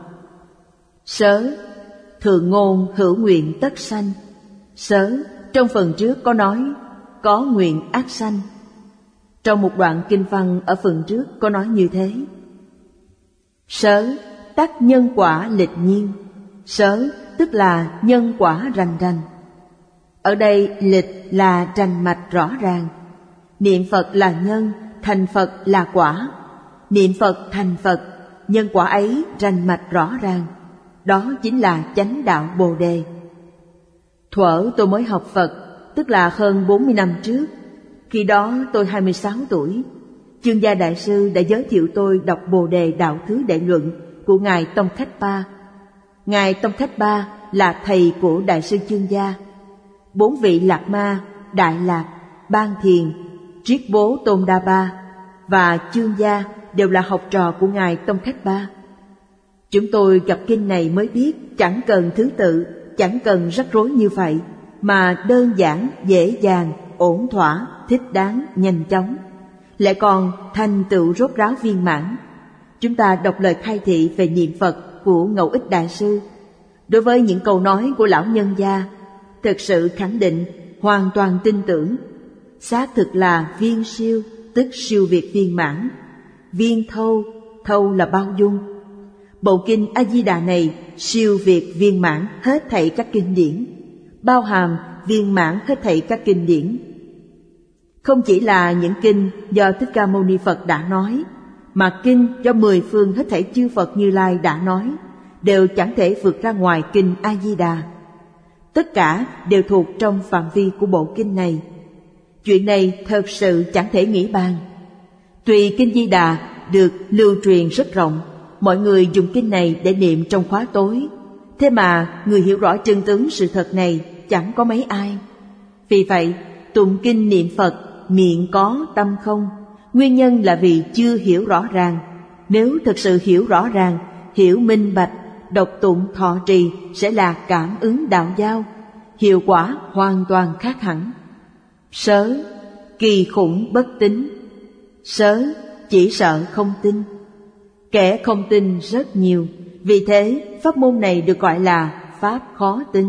Sớ, thượng ngôn hữu nguyện tất sanh. Sớ, trong phần trước có nói, có nguyện ác sanh. Trong một đoạn kinh văn ở phần trước có nói như thế: sớ, tắc nhân quả lịch nhiên. Sớ, tức là nhân quả rành rành. Ở đây lịch là rành mạch rõ ràng. Niệm Phật là nhân, thành Phật là quả. Niệm Phật thành Phật, nhân quả ấy rành mạch rõ ràng. Đó chính là chánh đạo Bồ Đề. Thuở tôi mới học Phật, tức là hơn bốn mươi năm trước. Khi đó tôi hai mươi sáu tuổi. Chương Gia Đại Sư đã giới thiệu tôi đọc Bồ Đề Đạo Thứ Đệ Luận của Ngài Tông Khách Ba. Ngài Tông Khách Ba là thầy của Đại sư Chương Gia. Bốn vị Lạc Ma, Đại Lạc, Ban Thiền, Triết Bố Tôn Đa Ba và Chương Gia đều là học trò của Ngài Tông Khách Ba. Chúng tôi gặp kinh này mới biết chẳng cần thứ tự, chẳng cần rắc rối như vậy, mà đơn giản, dễ dàng, ổn thỏa, thích đáng, nhanh chóng, lại còn thành tựu rốt ráo viên mãn. Chúng ta đọc lời khai thị về niệm Phật của Ngẫu Ích Đại Sư. Đối với những câu nói của lão nhân gia, thực sự khẳng định, hoàn toàn tin tưởng. Xác thực là viên siêu, tức siêu việt viên mãn. Viên thâu, thâu là bao dung. Bộ kinh A Di Đà này siêu việt viên mãn hết thảy các kinh điển, bao hàm viên mãn hết thảy các kinh điển. Không chỉ là những kinh do Thích Ca Mâu Ni Phật đã nói, mà kinh do mười phương hết thảy chư Phật Như Lai đã nói, đều chẳng thể vượt ra ngoài kinh A Di Đà. Tất cả đều thuộc trong phạm vi của bộ kinh này. Chuyện này thật sự chẳng thể nghĩ bàn. Tuy kinh Di Đà được lưu truyền rất rộng, mọi người dùng kinh này để niệm trong khóa tối, thế mà người hiểu rõ chân tướng sự thật này chẳng có mấy ai. Vì vậy, tụng kinh niệm Phật, miệng có tâm không. Nguyên nhân là vì chưa hiểu rõ ràng. Nếu thực sự hiểu rõ ràng, hiểu minh bạch, đọc tụng thọ trì sẽ là cảm ứng đạo giao, hiệu quả hoàn toàn khác hẳn. Sớ, kỳ khủng bất tín. Sớ, chỉ sợ không tin. Kẻ không tin rất nhiều, vì thế pháp môn này được gọi là pháp khó tin.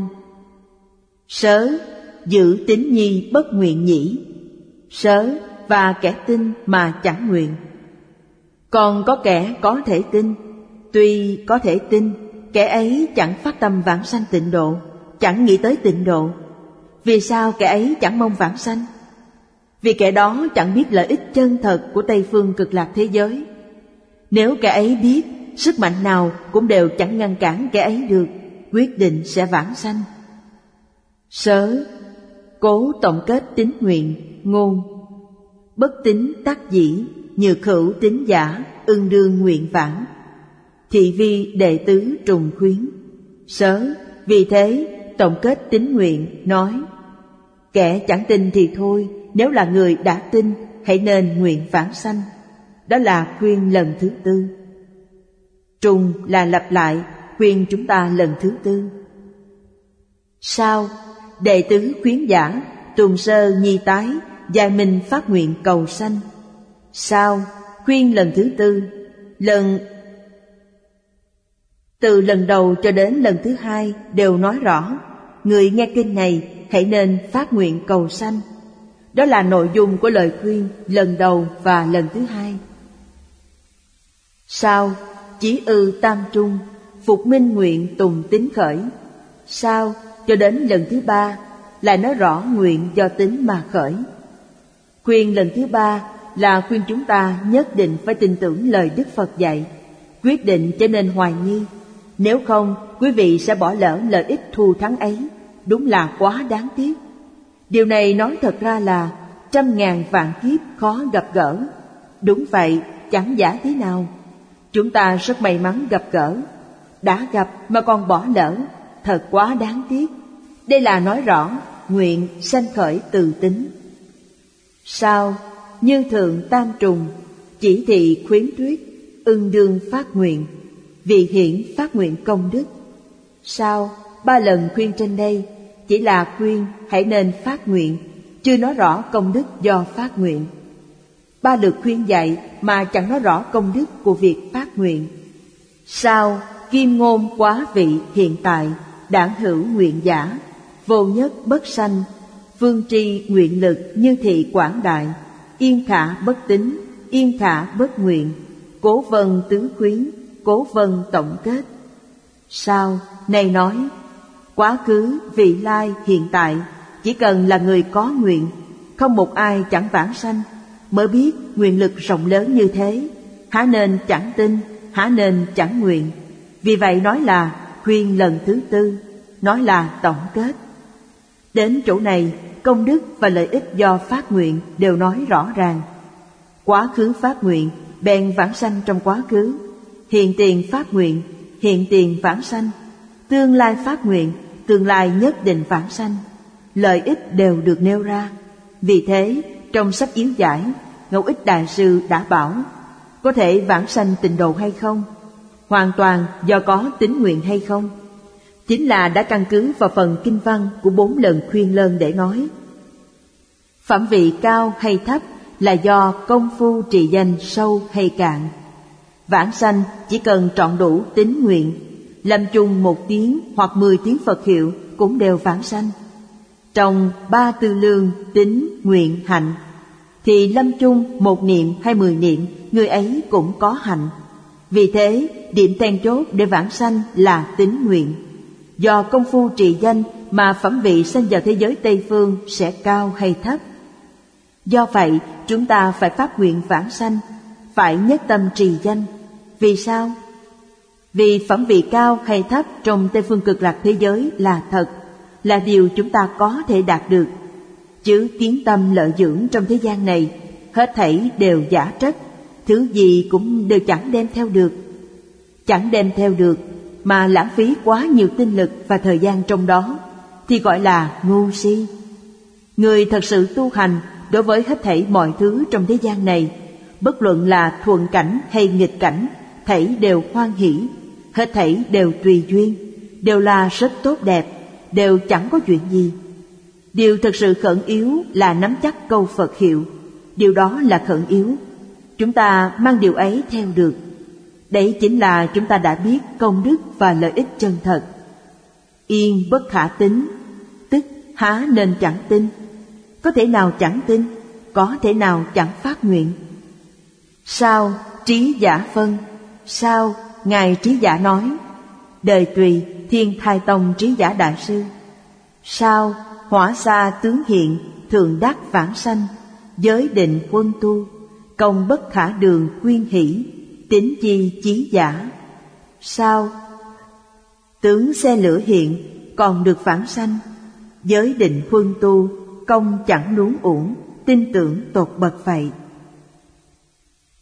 Sớ, giữ tín nhi bất nguyện nhĩ. Sớ và kẻ tin mà chẳng nguyện. Còn có kẻ có thể tin, tuy có thể tin, kẻ ấy chẳng phát tâm vãng sanh tịnh độ, chẳng nghĩ tới tịnh độ. Vì sao kẻ ấy chẳng mong vãng sanh? Vì kẻ đó chẳng biết lợi ích chân thật của Tây phương cực lạc thế giới. Nếu kẻ ấy biết, sức mạnh nào cũng đều chẳng ngăn cản kẻ ấy được, quyết định sẽ vãng sanh. Sớ, cố tổng kết tín nguyện, ngôn. Bất tín tác dĩ, nhược hữu tín giả, ưng đương nguyện vãng. Thị vi đệ tứ trùng khuyến. Sớ, vì thế tổng kết tín nguyện nói: kẻ chẳng tin thì thôi, nếu là người đã tin, hãy nên nguyện vãng sanh. Đó là khuyên lần thứ tư. Trùng là lặp lại, khuyên chúng ta lần thứ tư. Sau, đệ tứ khuyến giả, tuần sơ nhi tái, giai minh phát nguyện cầu sanh. Sau, khuyên lần thứ tư. Lần Từ lần đầu cho đến lần thứ hai đều nói rõ, người nghe kinh này hãy nên phát nguyện cầu sanh. Đó là nội dung của lời khuyên lần đầu và lần thứ hai. Sau, chí ư tam trung, phục minh nguyện tùng tín khởi. Sau, cho đến lần thứ ba, lại nói rõ nguyện do tín mà khởi. Khuyên lần thứ ba là khuyên chúng ta nhất định phải tin tưởng lời Đức Phật dạy, quyết định trở nên hoài nghi. Nếu không, quý vị sẽ bỏ lỡ lợi ích thù thắng ấy, đúng là quá đáng tiếc. Điều này nói thật ra là trăm ngàn vạn kiếp khó gặp gỡ. Đúng vậy, chẳng giả tí nào. Chúng ta rất may mắn gặp gỡ, đã gặp mà còn bỏ lỡ, thật quá đáng tiếc. Đây là nói rõ nguyện sanh khởi từ tín. Sau, như thượng tam trùng, chỉ thị khuyến thuyết, ưng đương phát nguyện, vì hiển phát nguyện công đức. Sau, ba lần khuyên trên đây chỉ là khuyên hãy nên phát nguyện, chưa nói rõ công đức do phát nguyện. Ba lượt khuyên dạy mà chẳng nói rõ công đức của việc phát nguyện. Sau, kim ngôn quá vị hiện tại, đảng hữu nguyện giả, vô nhất bất sanh, phương tri nguyện lực như thị quảng đại, yên thả bất tín, yên thả bất nguyện, cố vân tứ khuyến, cố vân tổng kết. Sau, này nói, quá khứ, vị lai, hiện tại, chỉ cần là người có nguyện, không một ai chẳng vãng sanh, mới biết nguyện lực rộng lớn như thế, há nên chẳng tin, há nên chẳng nguyện. Vì vậy nói là khuyên lần thứ tư, nói là tổng kết. Đến chỗ này, công đức và lợi ích do phát nguyện đều nói rõ ràng. Quá khứ phát nguyện, bèn vãng sanh trong quá khứ. Hiện tiền phát nguyện, hiện tiền vãng sanh. Tương lai phát nguyện, tương lai nhất định vãng sanh. Lợi ích đều được nêu ra. Vì thế, trong sách Yếu Giải, Ngẫu Ích Đại Sư đã bảo, có thể vãng sanh tịnh độ hay không, hoàn toàn do có tín nguyện hay không, chính là đã căn cứ vào phần kinh văn của bốn lần khuyên lơn để nói. Phẩm vị cao hay thấp là do công phu trì danh sâu hay cạn. Vãng sanh chỉ cần trọn đủ tín nguyện, lâm chung một tiếng hoặc mười tiếng Phật hiệu cũng đều vãng sanh. Trong ba tư lương tín nguyện hạnh thì lâm chung một niệm hay mười niệm, người ấy cũng có hạnh. Vì thế, điểm then chốt để vãng sanh là tín nguyện. Do công phu trì danh mà phẩm vị sanh vào thế giới Tây Phương sẽ cao hay thấp. Do vậy, chúng ta phải phát nguyện vãng sanh, phải nhất tâm trì danh. Vì sao? Vì phẩm vị cao hay thấp trong Tây Phương Cực Lạc thế giới là thật, là điều chúng ta có thể đạt được. Chứ kiến tâm lợi dưỡng trong thế gian này, hết thảy đều giả trất, thứ gì cũng đều chẳng đem theo được. Chẳng đem theo được mà lãng phí quá nhiều tinh lực và thời gian trong đó, thì gọi là ngu si. Người thật sự tu hành đối với hết thảy mọi thứ trong thế gian này, bất luận là thuận cảnh hay nghịch cảnh, thảy đều hoan hỷ, hết thảy đều tùy duyên, đều là rất tốt đẹp, đều chẳng có chuyện gì. Điều thật sự khẩn yếu là nắm chắc câu Phật hiệu, điều đó là khẩn yếu. Chúng ta mang điều ấy theo được. Đấy chính là chúng ta đã biết công đức và lợi ích chân thật. Yên bất khả tín, tức há nên chẳng tin. Có thể nào chẳng tin, có thể nào chẳng phát nguyện. Sao trí giả phân, sao Ngài Trí Giả nói, đời tùy Thiên Thai Tông Trí Giả Đại Sư. Sao hỏa xa tướng hiện, thường đắc vãng sanh, giới định quân tu, công bất khả đường quyên hỷ, tín chi chí giả. Sao tướng xe lửa hiện, còn được vãng sanh, giới định quân tu, công chẳng luống uổng, tin tưởng tột bậc vậy.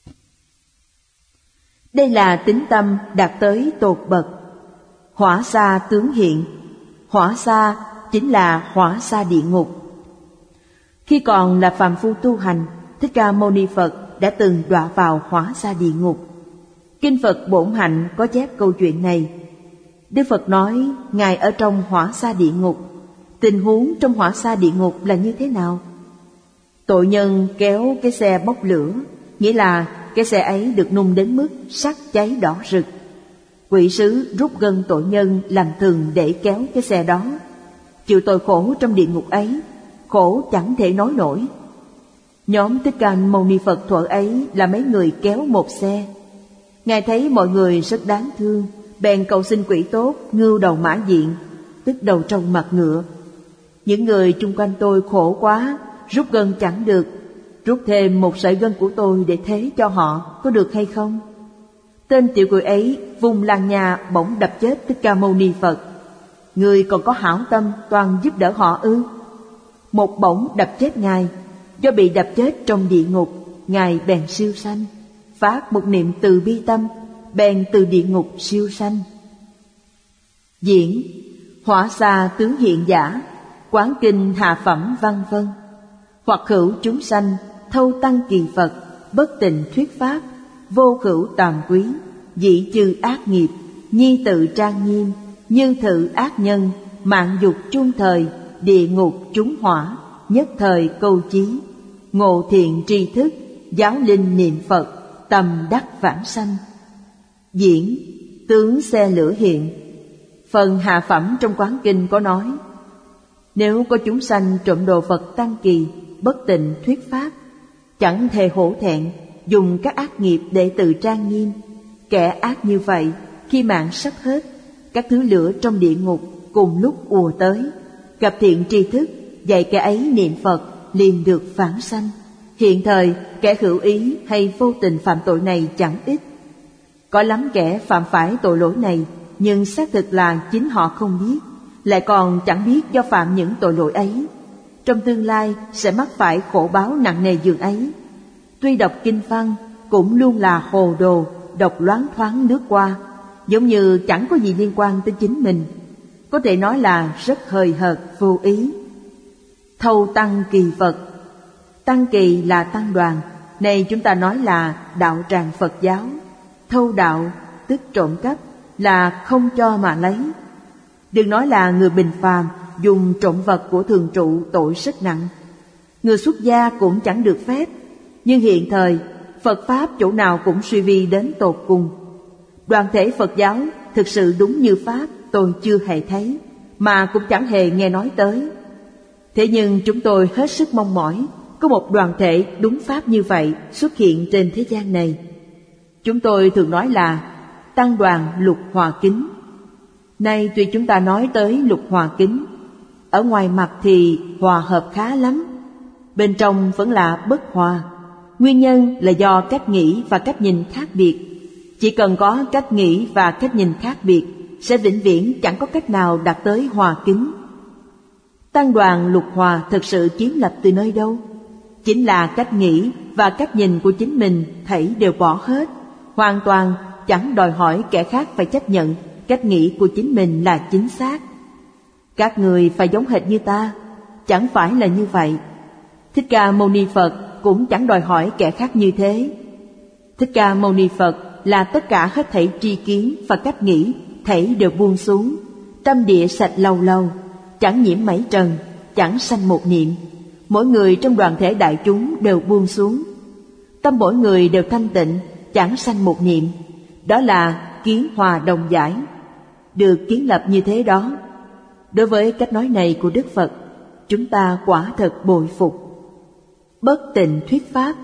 Đây là tín tâm đạt tới tột bậc. Hỏa xa tướng hiện. Hỏa xa chính là hỏa xa địa ngục. Khi còn là phàm phu tu hành, Thích Ca Mâu Ni Phật đã từng đọa vào hỏa xa địa ngục. Kinh Phật Bổn Hạnh có chép câu chuyện này. Đức Phật nói Ngài ở trong hỏa xa địa ngục. Tình huống trong hỏa xa địa ngục là như thế nào? Tội nhân kéo cái xe bốc lửa, nghĩa là cái xe ấy được nung đến mức sắt cháy đỏ rực. Quỷ sứ rút gân tội nhân làm thừng để kéo cái xe đó. Chịu tội khổ trong địa ngục ấy, khổ chẳng thể nói nổi. Nhóm Thích Ca Mâu Ni Phật thuở ấy là mấy người kéo một xe. Ngài thấy mọi người rất đáng thương, bèn cầu xin quỷ tốt ngưu đầu mã diện, tức đầu trâu mặt ngựa. Những người chung quanh tôi khổ quá, rút gân chẳng được, rút thêm một sợi gân của tôi để thế cho họ, có được hay không? Tên tiểu quỷ ấy vùng làng nhà bỗng đập chết Thích Ca Mâu Ni Phật. Người còn có hảo tâm toàn giúp đỡ họ ư? Một bổng đập chết Ngài. Do bị đập chết trong địa ngục, Ngài bèn siêu sanh, phát một niệm từ bi tâm, bèn từ địa ngục siêu sanh. Diễn hỏa xa tướng hiện giả, quán kinh hạ phẩm văn vân. Hoặc hữu chúng sanh, thâu tăng kỳ Phật, bất tịnh thuyết pháp, vô hữu tàm quý, dị chư ác nghiệp, nhi tự trang nghiêm, như thự ác nhân, mạng dục chung thời, địa ngục chúng hỏa, nhất thời câu chí, ngộ thiện tri thức, giáo linh niệm Phật, tầm đắc vãng sanh. Diễn tướng xe lửa hiện. Phần hạ phẩm trong quán kinh có nói, nếu có chúng sanh trộm đồ Phật tăng kỳ, bất tịnh thuyết pháp, chẳng thề hổ thẹn, dùng các ác nghiệp để tự trang nghiêm. Kẻ ác như vậy, khi mạng sắp hết, các thứ lửa trong địa ngục cùng lúc ùa tới, gặp thiện tri thức, dạy kẻ ấy niệm Phật, liền được vãng sanh. Hiện thời, kẻ hữu ý hay vô tình phạm tội này chẳng ít. Có lắm kẻ phạm phải tội lỗi này, nhưng xác thực là chính họ không biết, lại còn chẳng biết do phạm những tội lỗi ấy, trong tương lai sẽ mắc phải khổ báo nặng nề dường ấy. Tuy đọc kinh văn, cũng luôn là hồ đồ, đọc loáng thoáng lướt qua, giống như chẳng có gì liên quan tới chính mình, có thể nói là rất hời hợt vô ý. Thâu tăng kỳ Phật. Tăng kỳ là tăng đoàn, này chúng ta nói là đạo tràng Phật giáo. Thâu đạo tức trộm cắp, là không cho mà lấy. Đừng nói là người bình phàm dùng trộm vật của thường trụ tội rất nặng. Người xuất gia cũng chẳng được phép. Nhưng hiện thời Phật Pháp chỗ nào cũng suy vi đến tột cùng. Đoàn thể Phật giáo thực sự đúng như Pháp tôi chưa hề thấy, mà cũng chẳng hề nghe nói tới. Thế nhưng chúng tôi hết sức mong mỏi có một đoàn thể đúng Pháp như vậy xuất hiện trên thế gian này. Chúng tôi thường nói là tăng đoàn lục hòa kính. Nay tuy chúng ta nói tới lục hòa kính, ở ngoài mặt thì hòa hợp khá lắm, bên trong vẫn là bất hòa. Nguyên nhân là do cách nghĩ và cách nhìn khác biệt. Chỉ cần có cách nghĩ và cách nhìn khác biệt, sẽ vĩnh viễn chẳng có cách nào đạt tới hòa kính. Tăng đoàn lục hòa thực sự chiếm lập từ nơi đâu? Chính là cách nghĩ và cách nhìn của chính mình thảy đều bỏ hết, hoàn toàn chẳng đòi hỏi kẻ khác phải chấp nhận cách nghĩ của chính mình là chính xác. Các người phải giống hệt như ta, chẳng phải là như vậy. Thích Ca Mâu Ni Phật cũng chẳng đòi hỏi kẻ khác như thế. Thích Ca Mâu Ni Phật là tất cả hết thảy tri kiến và cách nghĩ thảy đều buông xuống, tâm địa sạch lâu lâu, chẳng nhiễm mảy trần, chẳng sanh một niệm. Mỗi người trong đoàn thể đại chúng đều buông xuống, tâm mỗi người đều thanh tịnh, chẳng sanh một niệm. Đó là kiến hòa đồng giải, được kiến lập như thế đó. Đối với cách nói này của Đức Phật, chúng ta quả thật bội phục. Bất tịnh thuyết pháp.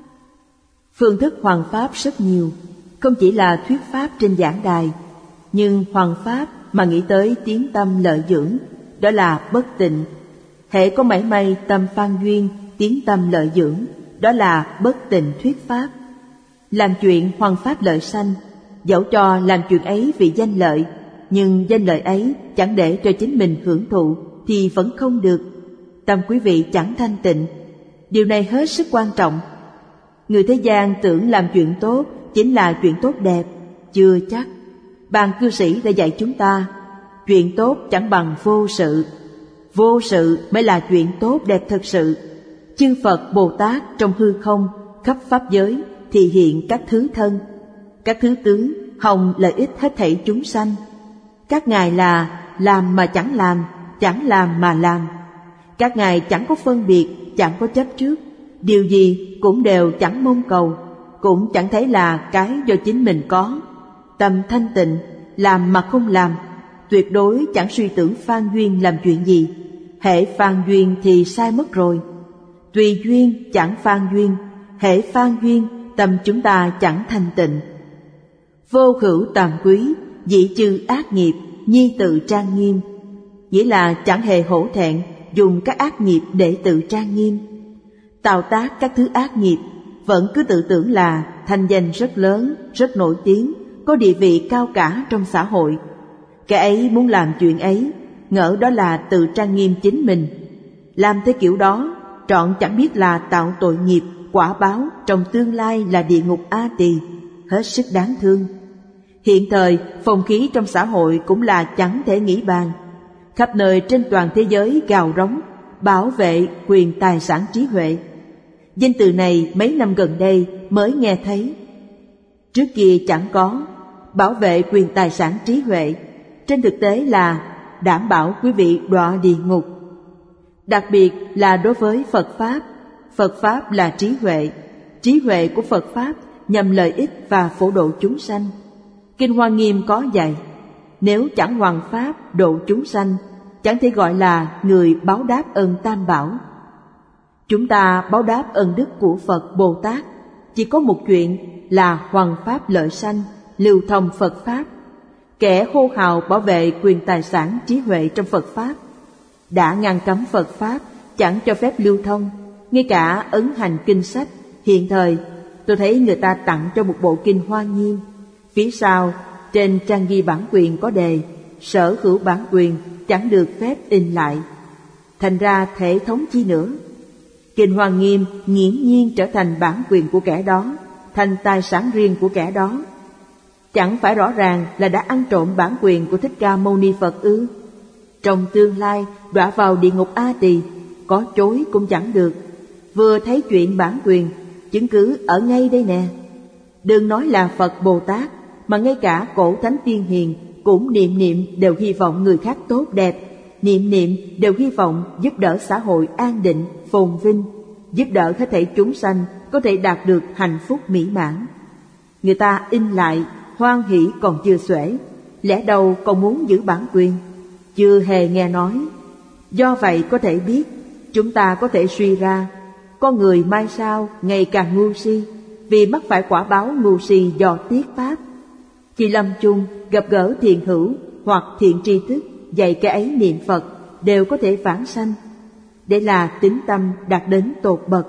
Phương thức hoằng pháp rất nhiều, không chỉ là thuyết pháp trên giảng đài, nhưng hoằng pháp mà nghĩ tới tiếng tâm lợi dưỡng, đó là bất tịnh. Hễ có mảy may tâm phan duyên, tiếng tâm lợi dưỡng, đó là bất tịnh thuyết pháp. Làm chuyện hoằng pháp lợi sanh, dẫu cho làm chuyện ấy vì danh lợi, nhưng danh lợi ấy chẳng để cho chính mình hưởng thụ thì vẫn không được. Tâm quý vị chẳng thanh tịnh. Điều này hết sức quan trọng. Người thế gian tưởng làm chuyện tốt chính là chuyện tốt đẹp? Chưa chắc. Bàn cư sĩ đã dạy chúng ta, chuyện tốt chẳng bằng vô sự. Vô sự mới là chuyện tốt đẹp thật sự. Chư Phật Bồ Tát trong hư không, khắp pháp giới thì hiện các thứ thân, các thứ tướng hòng lợi ích hết thảy chúng sanh. Các ngài là làm mà chẳng làm, chẳng làm mà làm. Các ngài chẳng có phân biệt, chẳng có chấp trước, điều gì cũng đều chẳng mong cầu, cũng chẳng thấy là cái do chính mình có. Tâm thanh tịnh, làm mà không làm, tuyệt đối chẳng suy tưởng phan duyên làm chuyện gì. Hễ phan duyên thì sai mất rồi. Tùy duyên chẳng phan duyên, hễ phan duyên tâm chúng ta chẳng thanh tịnh. Vô khửu tàm quý, dĩ chư ác nghiệp, nhi tự trang nghiêm. Nghĩa là chẳng hề hổ thẹn dùng các ác nghiệp để tự trang nghiêm. Tạo tác các thứ ác nghiệp, vẫn cứ tự tưởng là thanh danh rất lớn, rất nổi tiếng, có địa vị cao cả trong xã hội. Cái ấy muốn làm chuyện ấy, ngỡ đó là tự trang nghiêm chính mình. Làm thế kiểu đó, trọn chẳng biết là tạo tội nghiệp, quả báo trong tương lai là địa ngục A Tỳ, hết sức đáng thương. Hiện thời, phong khí trong xã hội cũng là chẳng thể nghĩ bàn. Khắp nơi trên toàn thế giới gào rống, bảo vệ quyền tài sản trí huệ. Danh từ này mấy năm gần đây mới nghe thấy. Trước kia chẳng có. Bảo vệ quyền tài sản trí huệ, trên thực tế là đảm bảo quý vị đọa địa ngục. Đặc biệt là đối với Phật Pháp. Phật Pháp là trí huệ. Trí huệ của Phật Pháp nhằm lợi ích và phổ độ chúng sanh. Kinh Hoa Nghiêm có dạy, nếu chẳng hoằng Pháp độ chúng sanh, chẳng thể gọi là người báo đáp ơn Tam Bảo. Chúng ta báo đáp ơn đức của Phật Bồ Tát chỉ có một chuyện là hoằng Pháp lợi sanh, lưu thông Phật Pháp. Kẻ hô hào bảo vệ quyền tài sản trí huệ trong Phật Pháp đã ngăn cấm Phật Pháp, chẳng cho phép lưu thông. Ngay cả ấn hành kinh sách, hiện thời tôi thấy người ta tặng cho một bộ kinh Hoa Nghiêm, phía sau trên trang ghi bản quyền có đề sở hữu bản quyền, chẳng được phép in lại. Thành ra thể thống chi nữa. Kinh Hoa Nghiêm nghiễm nhiên trở thành bản quyền của kẻ đó, thành tài sản riêng của kẻ đó. Chẳng phải rõ ràng là đã ăn trộm bản quyền của Thích Ca Mâu Ni Phật ư? Trong tương lai đọa vào địa ngục A Tỳ, có chối cũng chẳng được. Vừa thấy chuyện bản quyền, chứng cứ ở ngay đây nè. Đừng nói là Phật Bồ Tát, mà ngay cả cổ thánh tiên hiền cũng niệm niệm đều hy vọng người khác tốt đẹp, niệm niệm đều hy vọng giúp đỡ xã hội an định, phồn vinh, giúp đỡ hết thảy chúng sanh có thể đạt được hạnh phúc mỹ mãn. Người ta in lại, hoan hỷ còn chưa xuể, lẽ đâu còn muốn giữ bản quyền? Chưa hề nghe nói. Do vậy có thể biết, chúng ta có thể suy ra, con người mai sau ngày càng ngu si, vì mắc phải quả báo ngu si do tiết pháp. Khi lâm chung gặp gỡ thiện hữu hoặc thiện tri thức dạy cái ấy niệm Phật, đều có thể vãng sanh. Để là tín tâm đạt đến tột bậc.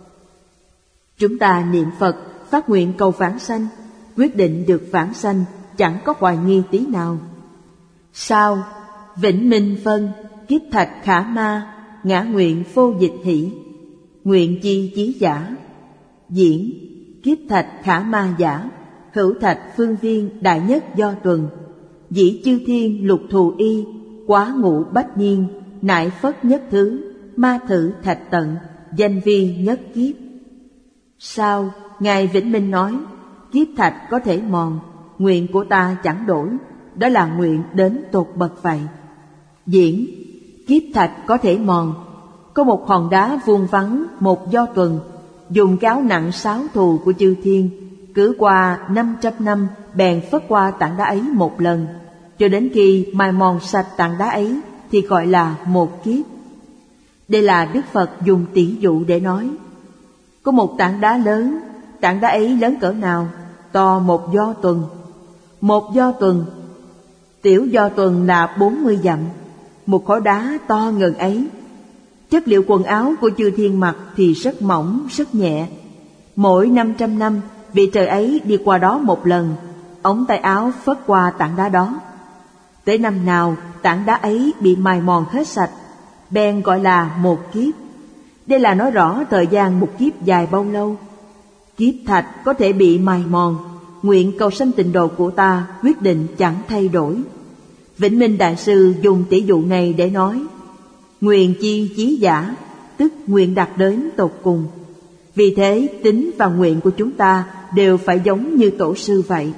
Chúng ta niệm Phật, phát nguyện cầu vãng sanh, quyết định được vãng sanh, chẳng có hoài nghi tí nào. Sao? Vĩnh minh phân, kiếp thạch khả ma, ngã nguyện vô dịch hỷ. Nguyện chi chí giả. Diễn, kiếp thạch khả ma giả, hữu thạch phương viên đại nhất do tuần. Dĩ chư thiên lục thù y, quá ngũ bách nhiên, nại phất nhất thứ, ma thử thạch tận, danh vi nhất kiếp. Sao? Ngài Vĩnh Minh nói, kiếp thạch có thể mòn, nguyện của ta chẳng đổi, đó là nguyện đến tột bậc vậy. Diễn, kiếp thạch có thể mòn. Có một hòn đá vuông vắn một do tuần, dùng cáo nặng sáu thù của chư thiên, cứ qua năm trăm năm bèn phất qua tảng đá ấy một lần, cho đến khi mài mòn sạch tảng đá ấy thì gọi là một kiếp. Đây là Đức Phật dùng tỷ dụ để nói. Có một tảng đá lớn, tảng đá ấy lớn cỡ nào? To một do tuần. Một do tuần, tiểu do tuần là bốn mươi dặm. Một khối đá to ngần ấy. Chất liệu quần áo của chư thiên mặc thì rất mỏng, rất nhẹ. Mỗi năm trăm năm, vị trời ấy đi qua đó một lần, ống tay áo phất qua tảng đá đó. Tới năm nào tảng đá ấy bị mài mòn hết sạch, bèn gọi là một kiếp. Đây là nói rõ thời gian một kiếp dài bao lâu. Kiếp thạch có thể bị mài mòn, nguyện cầu sanh tịnh độ của ta quyết định chẳng thay đổi. Vĩnh Minh Đại Sư dùng tỷ dụ này để nói, nguyện chi chí giả, tức nguyện đạt đến tột cùng. Vì thế tính và nguyện của chúng ta đều phải giống như tổ sư vậy.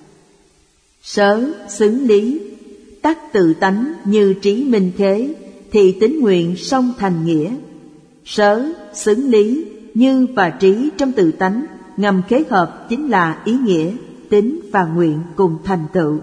Sớ xứng lý, tắc tự tánh như trí minh khế, thì tính nguyện song thành nghĩa. Sớ xứng lý, như và trí trong tự tánh ngầm khế hợp chính là ý nghĩa, tính và nguyện cùng thành tựu.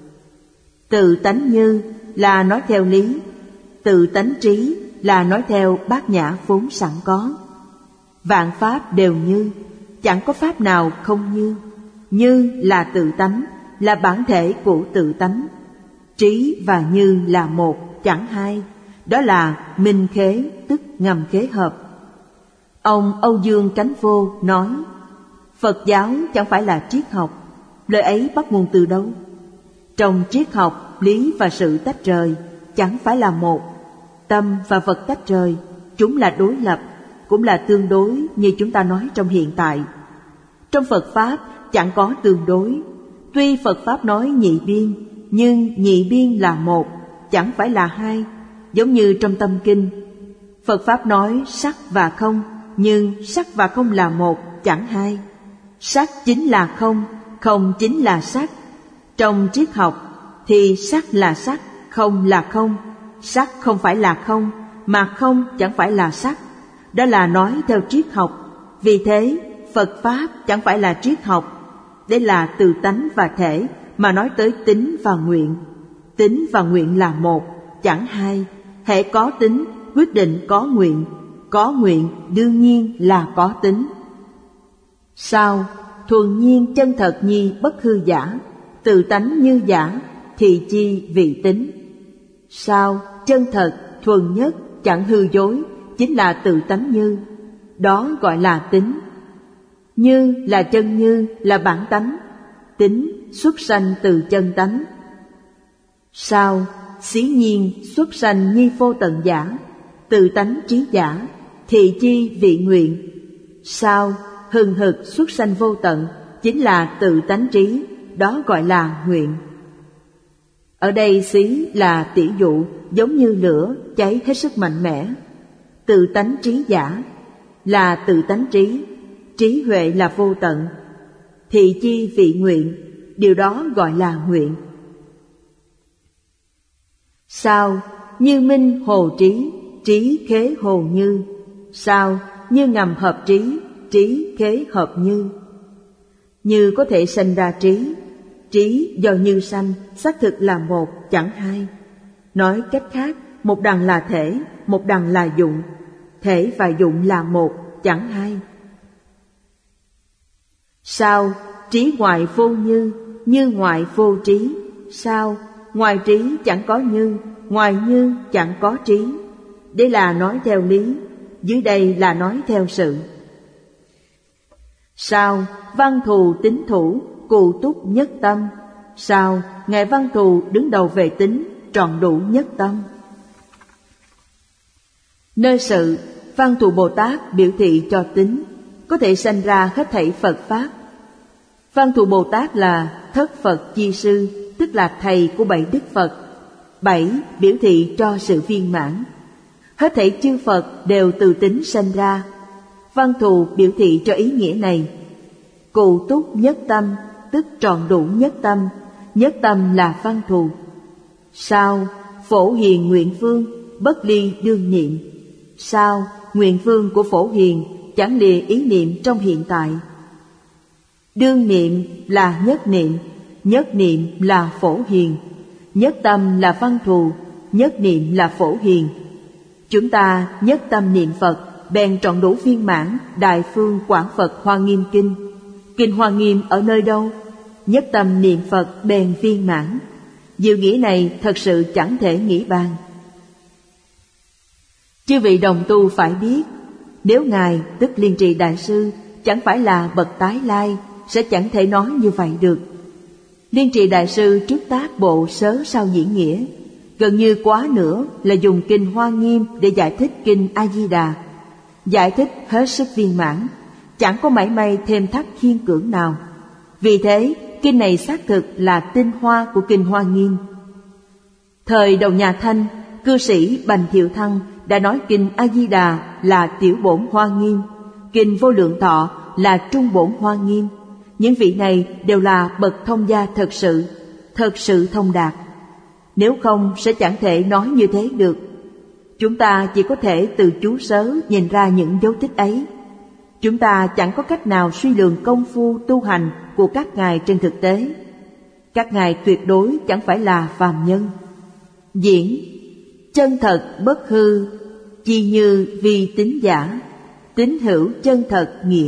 Tự tánh như là nói theo lý, tự tánh trí là nói theo bát nhã vốn sẵn có. Vạn pháp đều như, chẳng có pháp nào không như. Như là tự tánh, là bản thể của tự tánh. Trí và như là một, chẳng hai. Đó là minh khế, tức ngầm khế hợp. Ông Âu Dương Cánh Vô nói, Phật giáo chẳng phải là triết học. Lời ấy bắt nguồn từ đâu? Trong triết học, lý và sự tách rời chẳng phải là một. Tâm và vật tách rời, chúng là đối lập, cũng là tương đối như chúng ta nói trong hiện tại. Trong Phật Pháp chẳng có tương đối. Tuy Phật Pháp nói nhị biên, nhưng nhị biên là một, chẳng phải là hai. Giống như trong Tâm Kinh, Phật Pháp nói sắc và không, nhưng sắc và không là một, chẳng hai. Sắc chính là không, không chính là sắc. Trong triết học thì sắc là sắc, không là không. Sắc không phải là không, mà không chẳng phải là sắc. Đó là nói theo triết học. Vì thế Phật Pháp chẳng phải là triết học. Đây là từ tánh và thể mà nói tới tính và nguyện. Tính và nguyện là một, chẳng hai. Hễ có tính, quyết định có nguyện. Có nguyện đương nhiên là có tính. Sao? Thuần nhiên chân thật nhi bất hư giả, tự tánh như giả, thì chi vị tính. Sao? Chân thật, thuần nhất, chẳng hư dối, chính là tự tánh như. Đó gọi là tính. Như là chân như, là bản tánh. Tính xuất sanh từ chân tánh. Sao? Xí nhiên xuất sanh nhi vô tận giả, tự tánh trí giả, thì chi vị nguyện. Sao? Hừng hực xuất sanh vô tận, chính là tự tánh trí, đó gọi là nguyện. Ở đây xí là tỷ dụ giống như lửa cháy hết sức mạnh mẽ. Tự tánh trí giả là tự tánh trí, trí huệ là vô tận. Thị chi vị nguyện, điều đó gọi là nguyện. Sao? Như minh hồ trí, trí khế hồ như. Sao? Như ngầm hợp trí, trí khế hợp như. Như có thể sanh ra trí, trí do như sanh, xác thực là một, chẳng hai. Nói cách khác, một đằng là thể, một đằng là dụng. Thể và dụng là một, chẳng hai. Sao? Trí ngoại vô như, như ngoại vô trí. Sao? Ngoài trí chẳng có như, ngoài như chẳng có trí. Đây là nói theo lý, dưới đây là nói theo sự. Sao? Văn thù tín thủ, cụ túc nhất tâm. Sao? Ngài Văn Thù đứng đầu về tính, trọn đủ nhất tâm. Nơi sự, Văn Thù Bồ Tát biểu thị cho tính, có thể sanh ra hết thảy Phật Pháp. Văn Thù Bồ Tát là thất Phật chi sư, tức là thầy của bảy Đức Phật. Bảy biểu thị cho sự viên mãn. Hết thảy chư Phật đều từ tính sanh ra. Văn Thù biểu thị cho ý nghĩa này. Cụ túc nhất tâm, tức trọn đủ nhất tâm. Nhất tâm là Văn Thù. Sao? Phổ hiền nguyện phương, bất ly đương niệm. Sao? Nguyện phương của Phổ hiền chẳng lìa ý niệm trong hiện tại. Đương niệm là nhất niệm, nhất niệm là Phổ hiền. Nhất tâm là Văn Thù, nhất niệm là Phổ hiền. Chúng ta nhất tâm niệm Phật, bèn trọn đủ viên mãn Đại Phương Quảng Phật Hoa Nghiêm Kinh. Kinh Hoa Nghiêm ở nơi đâu? Nhất tâm niệm Phật bèn viên mãn. Diệu nghĩa này thật sự chẳng thể nghĩ bàn. Chư vị đồng tu phải biết, nếu Ngài tức Liên Trì Đại Sư chẳng phải là bậc tái lai, sẽ chẳng thể nói như vậy được. Liên Trì Đại Sư trước tác bộ Sớ Sao Diễn Nghĩa, gần như quá nữa là dùng Kinh Hoa Nghiêm để giải thích Kinh A-di-đà. Giải thích hết sức viên mãn, chẳng có mảy may thêm thắt khiên cưỡng nào. Vì thế kinh này xác thực là tinh hoa của kinh Hoa Nghiêm. Thời đầu nhà Thanh, cư sĩ Bành Thiệu Thăng đã nói kinh A Di Đà là tiểu bổn Hoa Nghiêm, kinh Vô Lượng Thọ là trung bổn Hoa Nghiêm. Những vị này đều là bậc thông gia thật sự, thật sự thông đạt. Nếu không sẽ chẳng thể nói như thế được. Chúng ta chỉ có thể từ chú sớ nhìn ra những dấu tích ấy. Chúng ta chẳng có cách nào suy lường công phu tu hành của các ngài trên thực tế. Các ngài tuyệt đối chẳng phải là phàm nhân. Diễn chân thật bất hư, chi như vi tính giả, tính hữu chân thật nghĩa.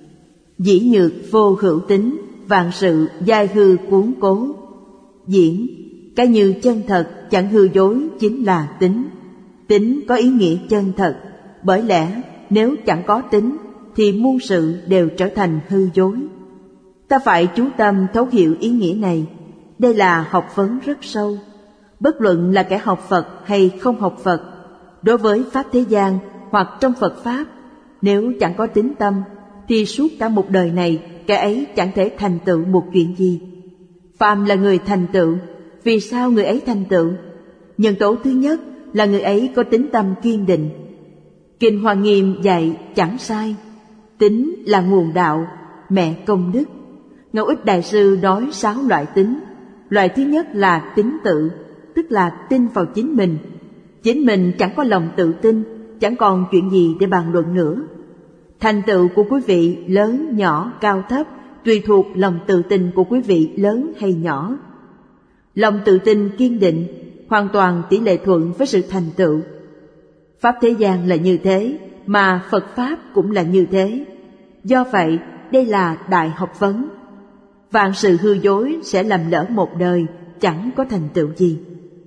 Dĩ nhược vô hữu tính, vạn sự giai hư cuốn cố. Diễn cái như chân thật chẳng hư dối chính là tính. Tính có ý nghĩa chân thật, bởi lẽ nếu chẳng có tính thì muôn sự đều trở thành hư dối. Ta phải chú tâm thấu hiểu ý nghĩa này. Đây là học vấn rất sâu. Bất luận là kẻ học Phật hay không học Phật, đối với Pháp thế gian hoặc trong Phật Pháp, nếu chẳng có tín tâm thì suốt cả một đời này kẻ ấy chẳng thể thành tựu một chuyện gì. Phàm là người thành tựu, vì sao người ấy thành tựu? Nhân tố thứ nhất là người ấy có tín tâm kiên định. Kinh Hoa Nghiêm dạy chẳng sai, tín là nguồn đạo, mẹ công đức. Ngẫu Ích Đại Sư nói sáu loại tín. Loại thứ nhất là tín tự, tức là tin vào chính mình. Chính mình chẳng có lòng tự tin, chẳng còn chuyện gì để bàn luận nữa. Thành tựu của quý vị lớn, nhỏ, cao thấp tùy thuộc lòng tự tin của quý vị lớn hay nhỏ. Lòng tự tin kiên định hoàn toàn tỷ lệ thuận với sự thành tựu. Pháp thế gian là như thế, mà Phật Pháp cũng là như thế. Do vậy, đây là đại học vấn. Vạn sự hư dối sẽ làm lỡ một đời, chẳng có thành tựu gì.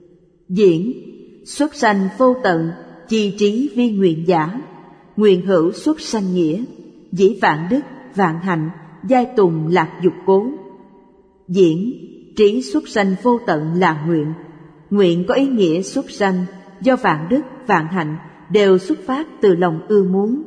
Diễn xuất sanh vô tận, chi trí vi nguyện giả. Nguyện hữu xuất sanh nghĩa, dĩ vạn đức, vạn hạnh, giai tùng lạc dục cố. Diễn trí xuất sanh vô tận là nguyện. Nguyện có ý nghĩa xuất sanh, do vạn đức, vạn hạnh đều xuất phát từ lòng ưa muốn.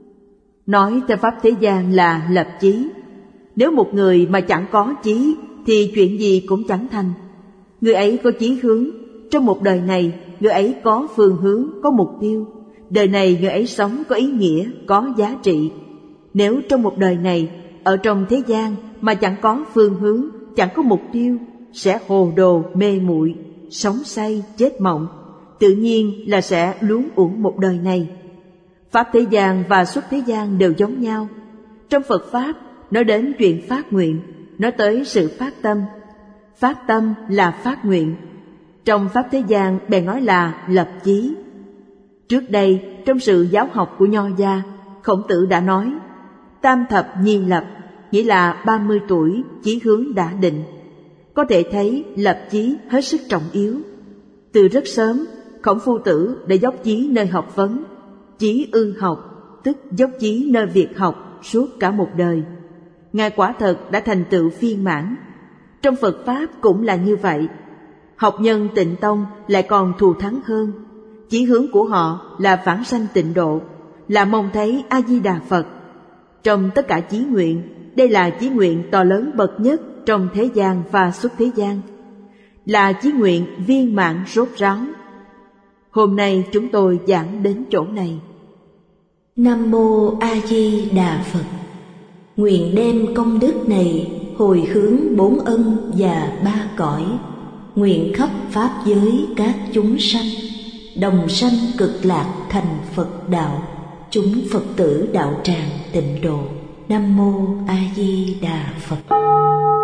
Nói theo Pháp thế gian là lập chí. Nếu một người mà chẳng có chí thì chuyện gì cũng chẳng thành. Người ấy có chí hướng, trong một đời này người ấy có phương hướng, có mục tiêu. Đời này người ấy sống có ý nghĩa, có giá trị. Nếu trong một đời này, ở trong thế gian mà chẳng có phương hướng, chẳng có mục tiêu, sẽ hồ đồ mê muội, sống say chết mộng, tự nhiên là sẽ luống uổng một đời này. Pháp thế gian và xuất thế gian đều giống nhau. Trong Phật Pháp nói đến chuyện phát nguyện, nói tới sự phát tâm. Phát tâm là phát nguyện. Trong Pháp thế gian bèn nói là lập chí. Trước đây trong sự giáo học của Nho gia, Khổng Tử đã nói tam thập nhi lập, nghĩa là ba mươi tuổi chí hướng đã định. Có thể thấy lập chí hết sức trọng yếu. Từ rất sớm, Khổng Phu Tử đã dốc chí nơi học vấn. Chí ư học, tức dốc chí nơi việc học suốt cả một đời. Ngài quả thật đã thành tựu viên mãn. Trong Phật Pháp cũng là như vậy. Học nhân Tịnh Tông lại còn thù thắng hơn. Chí hướng của họ là vãng sanh tịnh độ, là mong thấy A-di-đà Phật. Trong tất cả chí nguyện, đây là chí nguyện to lớn bậc nhất trong thế gian và xuất thế gian, là chí nguyện viên mãn rốt ráo. Hôm nay chúng tôi giảng đến chỗ này. Nam Mô A Di Đà Phật. Nguyện đem công đức này hồi hướng bốn ân và ba cõi, nguyện khắp pháp giới các chúng sanh đồng sanh cực lạc thành Phật đạo, chúng Phật tử đạo tràng tịnh độ. Nam Mô A Di Đà Phật.